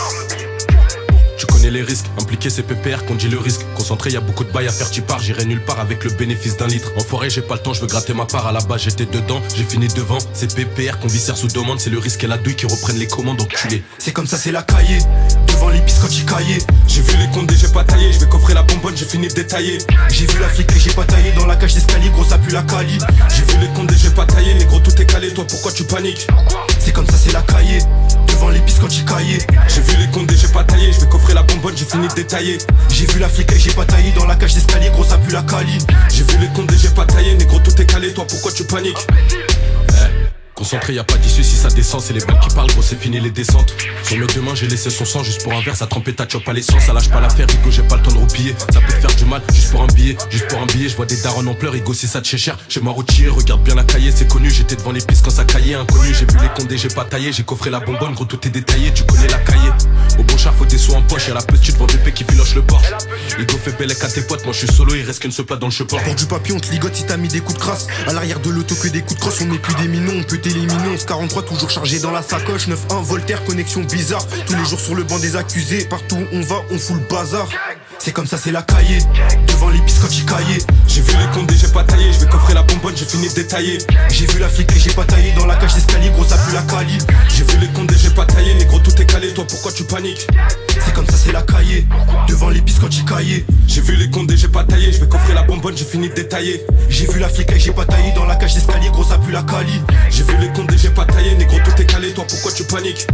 Tu connais les risques, impliqué c'est PPR qu'on dit le risque. Concentré, y'a beaucoup de bails à faire, tu pars, j'irai nulle part avec le bénéfice d'un litre. En forêt, j'ai pas le temps, je veux gratter ma part. À la base, j'étais dedans, j'ai fini devant. C'est PPR qu'on viscère sous demande, c'est le risque et la douille qui reprennent les commandes, enculé.
C'est comme ça, c'est la cahier. Devant l'épice quand j'y caillé.
J'ai vu les comptes et j'ai pas taillé, je vais coffrer la bonbonne, j'ai fini de détailler.
J'ai vu la flic et j'ai pas taillé dans la cage d'escalier, gros ça pue la cali.
J'ai vu les comptes et j'ai pas taillé, négro tout est calé, toi pourquoi tu paniques?
C'est comme ça, c'est la cahier. Devant l'épice quand j'y caillé.
J'ai vu les comptes et j'ai pas taillé, je vais coffrer la bonbonne, j'ai fini de détailler.
J'ai vu la flic et j'ai pas taillé dans la cage d'escalier, gros ça pue la cali.
J'ai vu les comptes et j'ai pas taillé, négro tout est calé, toi pourquoi tu paniques? Concentré, y'a pas d'issue si ça descend, c'est les balles qui parlent, gros c'est fini les descentes. Sur le demain j'ai laissé son sang juste pour un verre, ça trempait ta chope à l'essence, ça lâche pas l'affaire, Rigo j'ai pas le temps de roupiller. Ça peut te faire du mal, juste pour un billet, je vois des darons en pleurs, Rigo c'est ça de chez cher. Chez moi routier, regarde bien la cahier, c'est connu, j'étais devant les pistes quand ça caillait, inconnu. J'ai vu les condés, j'ai pas taillé, j'ai coffré la bonbonne, gros tout est détaillé, tu connais la cahier. Au bon char faut des sous en poche, y'a la petite devant VP qui filoche le Porsche. Rigo fait belle à tes potes, moi je suis solo, il reste qu'une seule plat dans le cheport.
Pour du papier on te ligote si t'as mis des coups de crasse. À l'arrière de l'auto que des coups de crosse, on n'est plus des minons, on peut t'éliminer. 43 toujours chargé dans la sacoche, 9-1 Voltaire, connexion bizarre. Tous les jours sur le banc des accusés, partout où on va on fout le bazar. C'est comme ça, c'est la cahier. Devant l'épice quand j'y caillé.
J'ai vu les comptes et j'ai pas taillé, je vais coffrer la bonbonne, j'ai fini de détailler.
J'ai vu la flic et j'ai pas taillé dans la cage d'escalier, gros ça pue la cali.
J'ai vu les comptes et j'ai pas taillé, négro tout est calé, toi pourquoi tu paniques?
C'est comme ça, c'est la cahier. Devant l'épice quand j'y caillé.
J'ai vu les comptes et j'ai pas taillé, je vais coffrer la bonbonne, j'ai fini de détailler.
J'ai vu la flic et j'ai pas taillé dans la cage d'escalier, gros ça pue la cali.
J'ai vu les comptes et j'ai pas taillé, négro tout est calé, toi pourquoi tu paniques?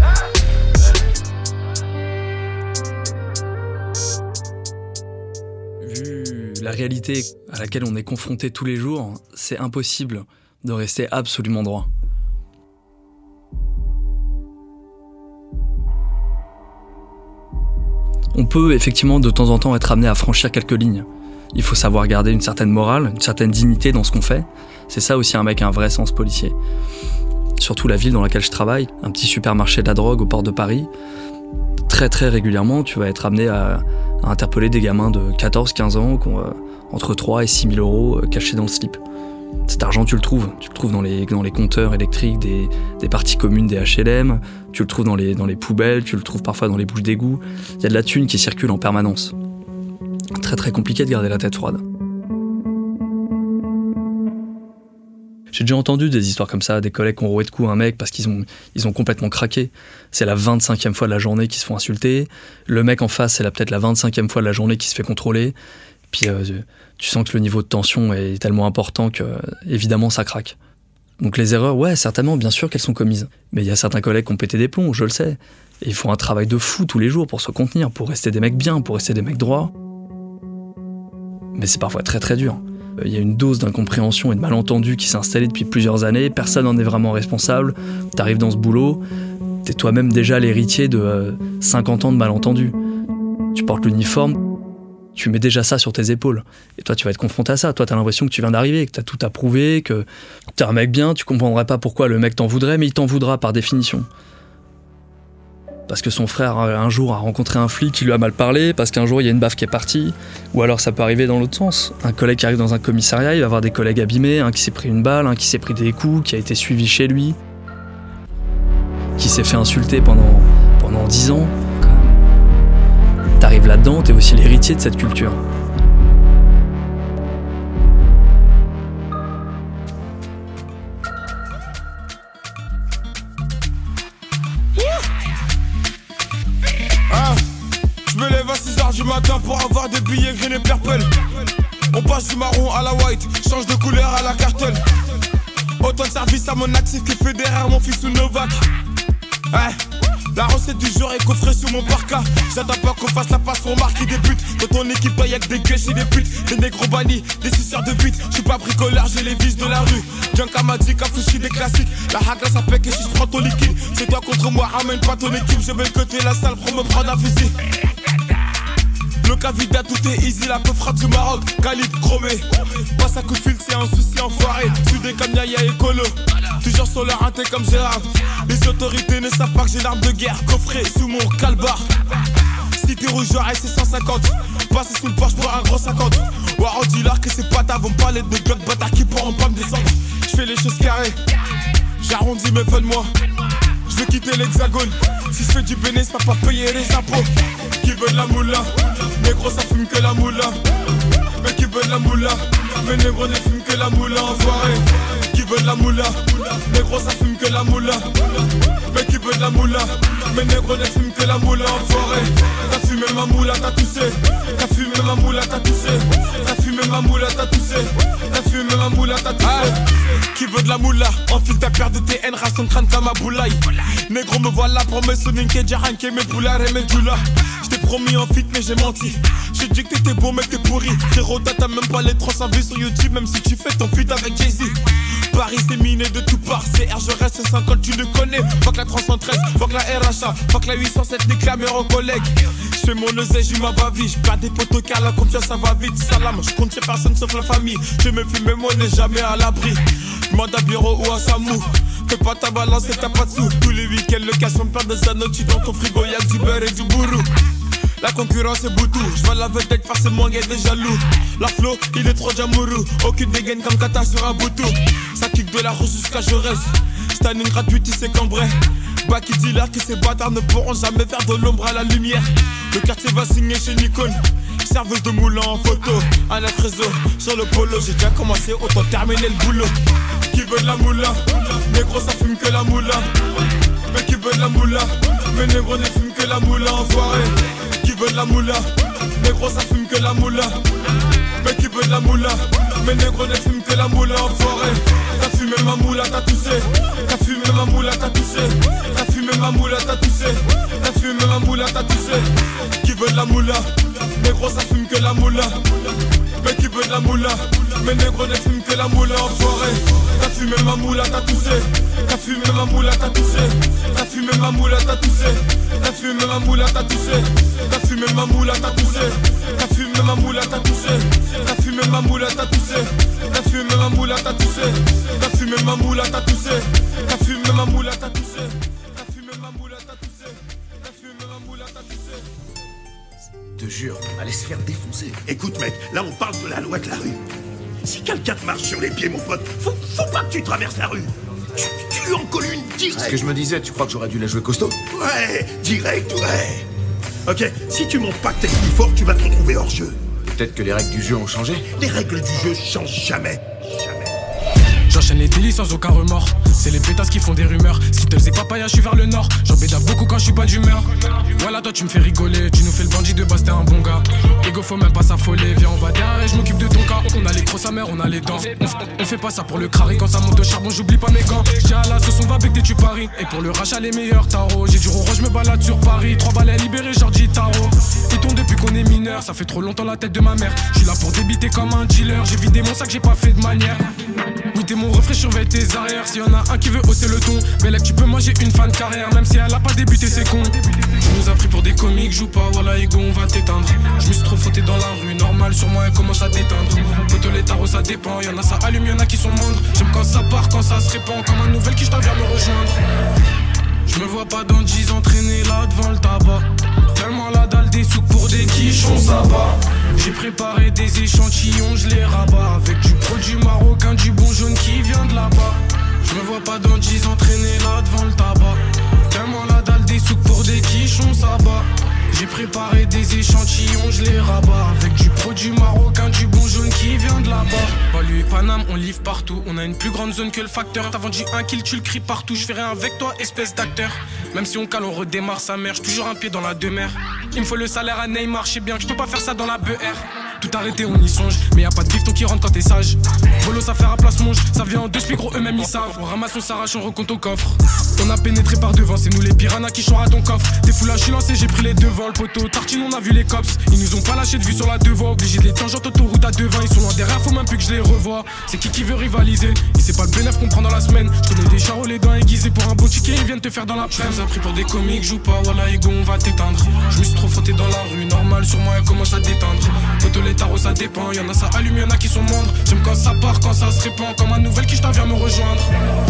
Vu la réalité à laquelle on est confronté tous les jours, c'est impossible de rester absolument droit. On peut effectivement de temps en temps être amené à franchir quelques lignes. Il faut savoir garder une certaine morale, une certaine dignité dans ce qu'on fait. C'est ça aussi un mec à un vrai sens policier. Surtout la ville dans laquelle je travaille, un petit supermarché de la drogue au port de Paris. Très très régulièrement, tu vas être amené à interpeller des gamins de 14-15 ans qui ont entre 3 et 6 000 euros cachés dans le slip. Cet argent, tu le trouves dans les compteurs électriques des parties communes des HLM, tu le trouves dans les poubelles, tu le trouves parfois dans les bouches d'égout. Il y a de la thune qui circule en permanence. Très très compliqué de garder la tête froide. J'ai déjà entendu des histoires comme ça, des collègues qui ont roué de coups un mec parce qu'ils ont complètement craqué. C'est la 25e fois de la journée qu'ils se font insulter. Le mec en face, c'est peut-être la 25e fois de la journée qu'il se fait contrôler. Puis tu sens que le niveau de tension est tellement important que, évidemment, ça craque. Donc les erreurs, ouais, certainement, bien sûr qu'elles sont commises. Mais il y a certains collègues qui ont pété des plombs, je le sais. Et ils font un travail de fou tous les jours pour se contenir, pour rester des mecs bien, pour rester des mecs droits. Mais c'est parfois très très dur. Il y a une dose d'incompréhension et de malentendu qui s'est installée depuis plusieurs années, personne n'en est vraiment responsable, t'arrives dans ce boulot, t'es toi-même déjà l'héritier de 50 ans de malentendus. Tu portes l'uniforme, tu mets déjà ça sur tes épaules, et toi tu vas être confronté à ça, toi t'as l'impression que tu viens d'arriver, que t'as tout approuvé, que t'es un mec bien, tu comprendrais pas pourquoi le mec t'en voudrait, mais il t'en voudra par définition. Parce que son frère un jour a rencontré un flic qui lui a mal parlé, parce qu'un jour il y a une baffe qui est partie, ou alors ça peut arriver dans l'autre sens. Un collègue qui arrive dans un commissariat, il va avoir des collègues abîmés, un qui s'est pris une balle, un qui s'est pris des coups, qui a été suivi chez lui, qui s'est fait insulter pendant 10 ans. T'arrives là-dedans, t'es aussi l'héritier de cette culture.
Je me lève à 6h du matin pour avoir des billets green et purple. On passe du marron à la white, change de couleur à la cartelle. Autant de service à mon actif que Federer, mon fils ou Novak. La recette du jour est coffrée sur mon parka. J'attends pas qu'on fasse la passe pour marquer des buts. Dans ton équipe, y'a que des gueuches et des putes, des négros bannis, des suceurs de buts. J'suis pas bricoleur, j'ai les vis de la rue. Junka m'a dit qu'affouchi des classiques. La haga ça pèque et si j'prends ton liquide. C'est toi contre moi, ramène pas ton équipe. Je vais le côté la salle pour me prendre un fusil. Le Cavida, tout est easy, la peu frappe du Maroc. Calibre chromé, passe à coup de fil, c'est un souci enfoiré. Sudé comme Yaya écolo, toujours sur leur inté comme Gérard. Les autorités ne savent pas que j'ai l'arme de guerre coffré sous mon calbar. Cité rouge, c'est 150. Passer sous le porche pour un gros 50. Waro dit là que ces patas vont parler de glock bâtards qui pourront pas me descendre. J'fais les choses carrées, j'arrondis mes fins de mois. J'veux quitter l'hexagone. Si j'fais du bénéfice, pas payer les impôts. Qui veut de la moula, négro ça fume que la moula. Mais qui veut de la moula, mais négro ne fume que la moula enfoiré. Qui veut de la moula, négro ça fume que la moula. Mais qui veut de la moula, mais négro ne fume que la moula enfoiré. T'as fumé ma moula, t'as toussé. T'as fumé ma moula, t'as toussé. T'as fumé ma moula, t'as toussé. T'as fumé ma moula, t'as toussé. Qui veut de la moula, enfile ta paire de TN, rase ton crâne comme un boulaï. Négro me voilà pour me sonner que Jaran qui mes poulards et mes djoulas. J't'ai promis en fit mais j'ai menti. J'ai dit que t'étais beau mais t'es pourri. Frérot t'as même pas les 300 vues sur YouTube. Même si tu fais ton feat avec Jay-Z. Paris c'est miné de tout part. CR je reste 50 tu le connais. Fuck la 313, fuck la RHA, fuck la 807 nique la mère aux collègues. J'fais mon oseille, j'y ma va-vie. J'perds des potos car la confiance ça va vite. Salam, j'compte sur personne sauf la famille. Je me fume mais moi on n'est jamais à l'abri. Demande à Bureau ou à Samou. Fais pas ta balance et t'as pas de sous. Tous les week-ends le casse on perd des anneaux. Tu dans ton frigo y'a que du beurre et du bourreau. La concurrence est boutou, j'vais la vedette forcément y'a des jaloux. La flow, il est trop jamourou. Aucune dégaine comme Kata sur un boutou. Ça kick de la rose jusqu'à Jaurès. Standing gratuit, il s'est cambré. Bah qui dit là que ces bâtards ne pourront jamais faire de l'ombre à la lumière. Le quartier va signer chez Nikon. Serveuse de moulin en photo. À la réseau, sur le polo. J'ai déjà commencé, autant terminer le boulot. Qui veut de la moula, négro ça fume que la moula. Mais qui veut de la moula, mais négro ne fume que la moula enfoiré. Qui veut de la moula, négro ça fume que la moula. Mais qui veut de la moula, mais négro ne fume que la moula enfoiré. T'as fumé ma moula, t'as toussé. T'as fumé ma moula, t'as toussé. T'as fumé ma moula, t'as toussé. T'as fumé ma moula, t'as toussé. Qui veut de la moula, négro ça fume que la moula. Mais qui veut de la moula, mais négro ne fume que la moula enfoiré. T'as fumé ma moula, t'as toussé. T'as fumé ma moula, t'as toussé. T'as fumé ma moula, t'as toussé. T'as fumé ma moula, t'as toussé. T'as fumé ma moula, t'as toussé. T'as fumé ma moula, t'as toussé. T'as fumé ma moula, t'as toussé. T'as fumé ma moula, t'as toussé. T'as fumé ma moula, t'as toussé. T'as fumé ma moula, t'as toussé. T'as fumé ma moula, t'as toussé. T'as fumé ma moula, t'as toussé.
Te jure, on allait se faire défoncer. Écoute mec, là on parle de la loi de la rue. Si quelqu'un te marche sur les pieds mon pote, faut pas que tu traverses la rue. Tu lui en colles une direct.
C'est ce que je me disais, tu crois que j'aurais dû la jouer costaud?
Ouais, direct, ouais. Ok, si tu montes pas que t'es plus fort, tu vas te retrouver hors jeu.
Peut-être que les règles du jeu ont changé.
Les règles du jeu changent jamais.
J'enchaîne les délits sans aucun remords. C'est les pétasses qui font des rumeurs. Skittles et papaya, je suis vers le nord. J'en bédave beaucoup quand je suis pas d'humeur. Voilà, toi tu me fais rigoler. Tu nous fais le bandit de base, t'es un bon gars. Ego, faut même pas s'affoler. Viens, on va derrière et je m'occupe de ton cas. On a les crocs sa mère, on a les dents. On fait pas ça pour le crari. Quand ça monte au charbon, j'oublie pas mes gants. J'ai à la sauce, on va becter, tu paries. Et pour le rachat, les meilleurs tarots. J'ai du roro, je me balade sur Paris. 3 balais libérés, Georgie Tarot. Et tombe depuis qu'on est mineur. Ça fait trop longtemps la tête de ma mère. Je suis là pour débiter comme un dealer. J'ai vidé mon sac, j'ai pas fait de manière. Oui, t'es mon refrain, surveille tes arrières. S'il y en a un qui veut hausser le ton, Bellec, tu peux manger une fan de carrière. Même si elle a pas débuté, c'est con. Tu nous as pris pour des comiques, joue pas, voilà, ego, on va t'éteindre. Je me suis trop frotté dans la rue, normal, sur moi, elle commence à déteindre. Poto, les tarots, ça dépend. Y'en a ça allume, y'en a qui sont moindres. J'aime quand ça part, quand ça se répand. Comme un nouvel qui je t'avais à me rejoindre. Je me vois pas dans 10 ans traîner là devant le tabac. Tellement la dalle des souks pour des quichons, ça va. J'ai préparé des échantillons, je les rabats. Avec du produit marocain, du bon jaune qui vient de là-bas. Je me vois pas dans 10 ans traîner là devant le tabac. Tellement la dalle des souks pour des quichons, ça va. J'ai préparé des échantillons, je les rabats. Avec du produit marocain, du bon jaune qui vient de là-bas. Balu et Paname, on livre partout. On a une plus grande zone que le facteur. T'as vendu un kill, tu le cries partout. Je fais rien avec toi, espèce d'acteur. Même si on cale, on redémarre sa mère. J'suis toujours un pied dans la demeure. Il me faut le salaire à Neymar, j'sais bien que j'peux pas faire ça dans la BR. Tout arrêté, on y songe, mais y'a pas de bifton qui rentre quand t'es sage. Bolo, ça fait à place monge, ça vient en 2 spies, gros, eux-mêmes ils savent. On ramasse, on s'arrache, on recompte au coffre. On a pénétré par devant, c'est nous les piranhas qui sont à ton coffre. Des foulas, j'suis lancé, j'ai pris les devants, le poteau. Tartine, on a vu les cops, ils nous ont pas lâché de vue sur la devant. Obligé de les tangentes autoroute à 220, ils sont loin derrière, faut même plus que je les revoie. C'est qui veut rivaliser, et c'est pas le bénéf qu'on prend dans la semaine. J'connais des charros, les dents aiguisées pour un bon ticket, ils viennent te faire dans la presse. Ça pris pour des comiques, joue pas, voilà, ego, on va t'éteindre. Je me suis trop frotté dans la rue, normal, sur moi, elle commence à déteindre. Poteau, les tarots, ça dépend. Y'en a ça allume, y'en a qui sont moindres. J'aime quand ça part, quand ça se répand. Comme un nouvel qui je t'avais à me rejoindre.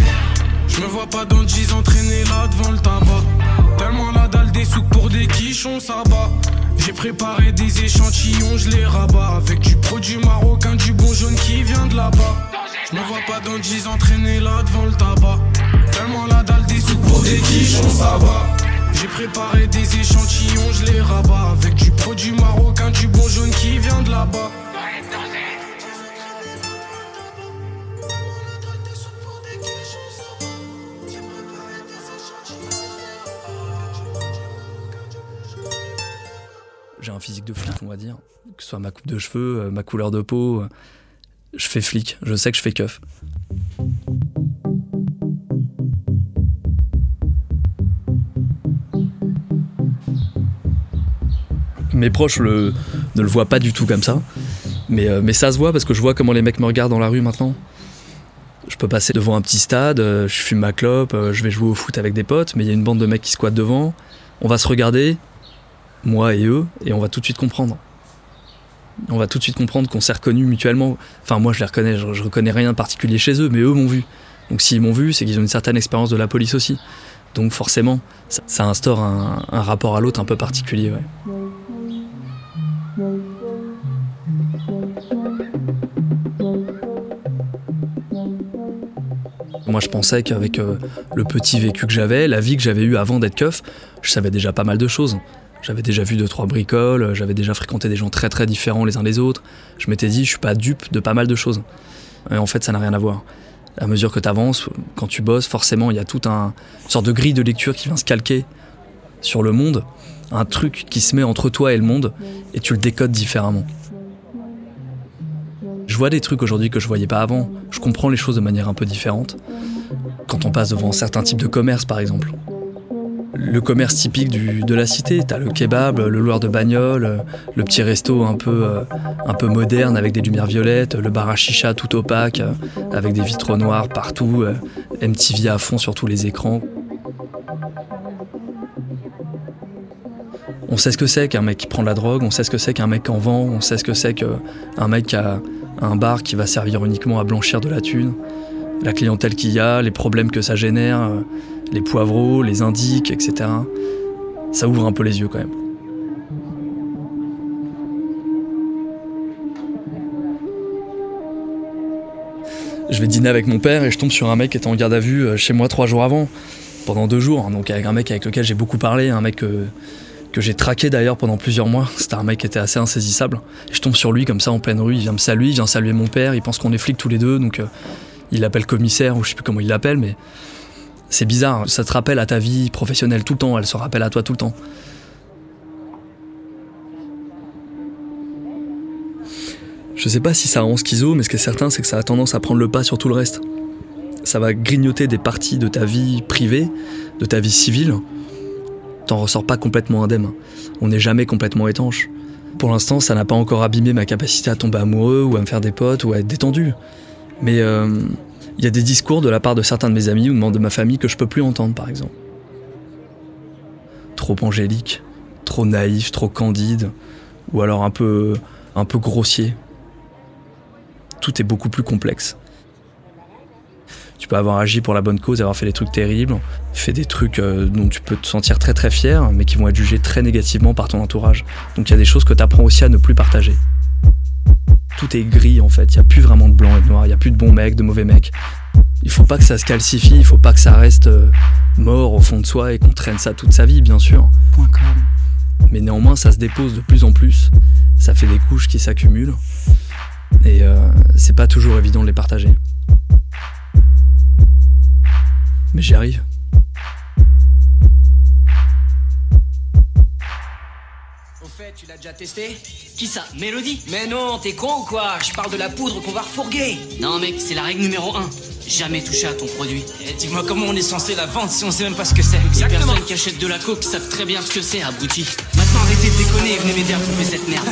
Je me vois pas dans 10 ans traîner là devant le tabac. Tellement la dalle des souks pour des quichons, ça bat. J'ai préparé des échantillons, je les rabats. Avec du produit marocain, du bon jaune qui vient de là-bas. Je me vois pas dans 10 ans traîner là devant le tabac. Tellement la dalle des souks pour des quichons, ça bat. J'ai préparé des échantillons, je les rabats. Avec du produit marocain, du bon jaune qui vient de là-bas.
J'ai un physique de flic, on va dire. Que ce soit ma coupe de cheveux, ma couleur de peau. Je fais flic, je sais que je fais keuf. Mes proches ne le voient pas du tout comme ça. Mais ça se voit parce que je vois comment les mecs me regardent dans la rue maintenant. Je peux passer devant un petit stade, je fume ma clope, je vais jouer au foot avec des potes, mais il y a une bande de mecs qui squattent devant. On va se regarder, moi et eux, et on va tout de suite comprendre. On va tout de suite comprendre qu'on s'est reconnus mutuellement. Enfin, moi je les reconnais, je reconnais rien de particulier chez eux, mais eux m'ont vu. Donc s'ils m'ont vu, c'est qu'ils ont une certaine expérience de la police aussi. Donc forcément, ça instaure un rapport à l'autre un peu particulier, ouais. Moi je pensais qu'avec le petit vécu que j'avais, la vie que j'avais eue avant d'être keuf, je savais déjà pas mal de choses. J'avais déjà vu 2-3 bricoles, j'avais déjà fréquenté des gens très très différents les uns des autres. Je m'étais dit, je suis pas dupe de pas mal de choses. Et en fait, ça n'a rien à voir. À mesure que tu avances, quand tu bosses, forcément, il y a toute une sorte de grille de lecture qui vient se calquer sur le monde, un truc qui se met entre toi et le monde, et tu le décodes différemment. Je vois des trucs aujourd'hui que je voyais pas avant, je comprends les choses de manière un peu différente. Quand on passe devant certains types de commerces, par exemple. Le commerce typique de la cité, t'as le kebab, le loueur de bagnole, le petit resto un peu moderne avec des lumières violettes, le bar à chicha tout opaque, avec des vitraux noirs partout, MTV à fond sur tous les écrans. On sait ce que c'est qu'un mec qui prend de la drogue, on sait ce que c'est qu'un mec qui en vend, on sait ce que c'est qu'un mec qui a un bar qui va servir uniquement à blanchir de la thune, la clientèle qu'il y a, les problèmes que ça génère, les poivreaux, les indiques, etc. Ça ouvre un peu les yeux quand même. Je vais dîner avec mon père et je tombe sur un mec qui était en garde à vue chez moi 3 jours avant, pendant 2 jours, donc avec un mec avec lequel j'ai beaucoup parlé, un mec que j'ai traqué d'ailleurs pendant plusieurs mois. C'était un mec qui était assez insaisissable. Et je tombe sur lui comme ça en pleine rue, il vient me saluer, il vient saluer mon père, il pense qu'on est flics tous les deux, donc Il l'appelle commissaire, ou je sais plus comment il l'appelle, mais c'est bizarre. Ça te rappelle à ta vie professionnelle tout le temps, elle se rappelle à toi tout le temps. Je sais pas si ça rend schizo, mais ce qui est certain, c'est que ça a tendance à prendre le pas sur tout le reste. Ça va grignoter des parties de ta vie privée, de ta vie civile. T'en ressors pas complètement indemne. On n'est jamais complètement étanche. Pour l'instant, ça n'a pas encore abîmé ma capacité à tomber amoureux, ou à me faire des potes, ou à être détendu. Mais y a des discours de la part de certains de mes amis ou de membres de ma famille que je peux plus entendre, par exemple. Trop angélique, trop naïf, trop candide, ou alors un peu grossier. Tout est beaucoup plus complexe. Tu peux avoir agi pour la bonne cause, avoir fait des trucs terribles, fait des trucs dont tu peux te sentir très très fier, mais qui vont être jugés très négativement par ton entourage. Donc il y a des choses que tu apprends aussi à ne plus partager. Tout est gris en fait, il n'y a plus vraiment de blanc et de noir, il n'y a plus de bons mecs, de mauvais mecs. Il faut pas que ça se calcifie, il faut pas que ça reste mort au fond de soi et qu'on traîne ça toute sa vie, bien sûr. Mais néanmoins, ça se dépose de plus en plus, ça fait des couches qui s'accumulent, et c'est pas toujours évident de les partager. Mais j'y arrive.
Au fait, tu l'as déjà testé? Qui ça? Mélodie? Mais non, t'es con ou quoi? Je parle de la poudre qu'on va refourguer. Non mec, c'est la règle numéro 1. Jamais toucher à ton produit. Et dis-moi comment on est censé la vendre si on sait même pas ce que c'est. Exactement. Les personnes qui achètent de la coke savent très bien ce que c'est, abruti. Maintenant arrêtez de déconner et venez m'aider à couper cette merde.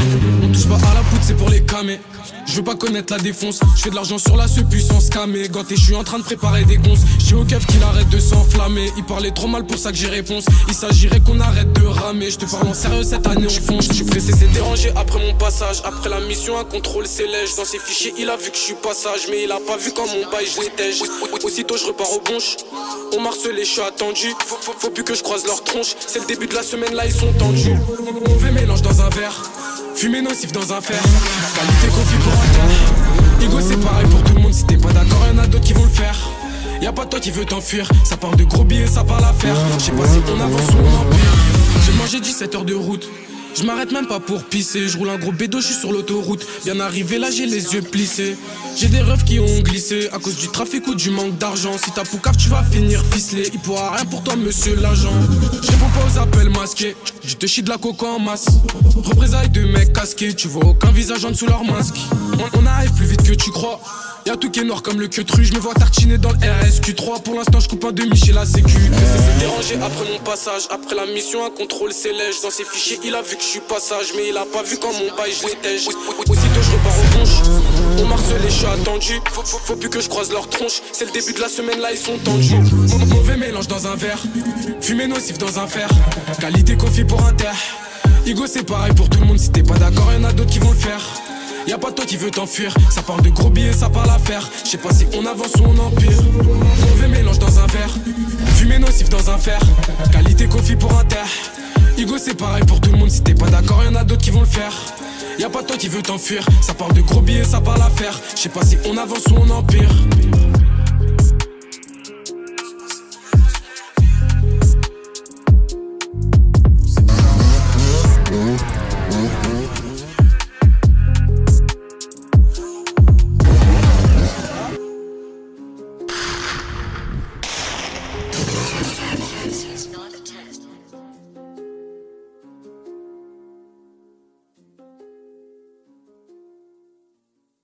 On touche pas à la poudre, c'est pour les camés. Je veux pas connaître la défonce. Je fais de l'argent sur la puissance camé. Ganté, je suis en train de préparer des gonces. J'dis au keuf qu'il arrête de s'enflammer. Il parlait trop mal pour ça que j'ai réponse. Il s'agirait qu'on arrête de ramer. Je te parle en sérieux, cette année on fonce. Je suis pressé, c'est dérangé après mon passage. Après la mission, un contrôle s'élège. Dans ses fichiers, il a vu que je suis passage. Mais il a pas vu quand mon bail je l'étège. Aussitôt je repars au bonche. On marcelé, je suis attendu. Faut plus que je croise leur tronche. C'est le début de la semaine, là ils sont tendus. Mauvais mélange dans un verre. Fumée nocif dans un fer. Qualité confit pour un terre. Ego c'est pareil pour tout le monde. Si t'es pas d'accord, y'en a d'autres qui vont le faire. Y'a pas toi qui veux t'enfuir. Ça parle de gros billets, ça parle à faire. J'sais pas si on avance ou on empire. J'ai mangé 17 heures de route. Je m'arrête même pas pour pisser. Je roule un gros bédo, je suis sur l'autoroute. Bien arrivé là, j'ai les yeux plissés. J'ai des rêves qui ont glissé à cause du trafic ou du manque d'argent. Si t'as poucave, tu vas finir ficelé. Il pourra rien pour toi, monsieur l'agent. Je réponds pas aux appels masqués. Je te chie de la coca en masse. Représailles de mecs casqués. Tu vois aucun visage en dessous leur masque. On arrive plus vite que tu crois. Y'a tout qui est noir comme le queutru. Je me vois tartiner dans le RSQ3. Pour l'instant, je coupe un demi chez la sécu. C'est dérangé après mon passage. Après la mission, un contrôle s'élège. Dans ses fichiers, il a vu que je suis passage. Mais il a pas vu quand mon bail je l'étège. Aussitôt, je repars au bonche. On marcelé, je suis attendu. Faut plus que je croise leur tronche. C'est le début de la semaine, là ils sont tendus. Mauvais mélange dans un verre. Fumée nocif dans un fer. Qualité confit pour un terre. Ego c'est pareil pour tout le monde. Si t'es pas d'accord, y'en a d'autres qui vont le faire. Y'a pas toi qui veux t'enfuir. Ça parle de gros billets, ça parle à faire. J'sais pas si on avance ou on empire. Mauvais mélange dans un verre. Fumée nocif dans un fer. Qualité confit pour un terre. Ego c'est pareil pour tout le monde. Si t'es pas d'accord, y'en a d'autres qui vont le faire. Y'a pas toi qui veux t'enfuir. Ça parle de gros billets, ça parle à faire. J'sais pas si on avance ou on empire.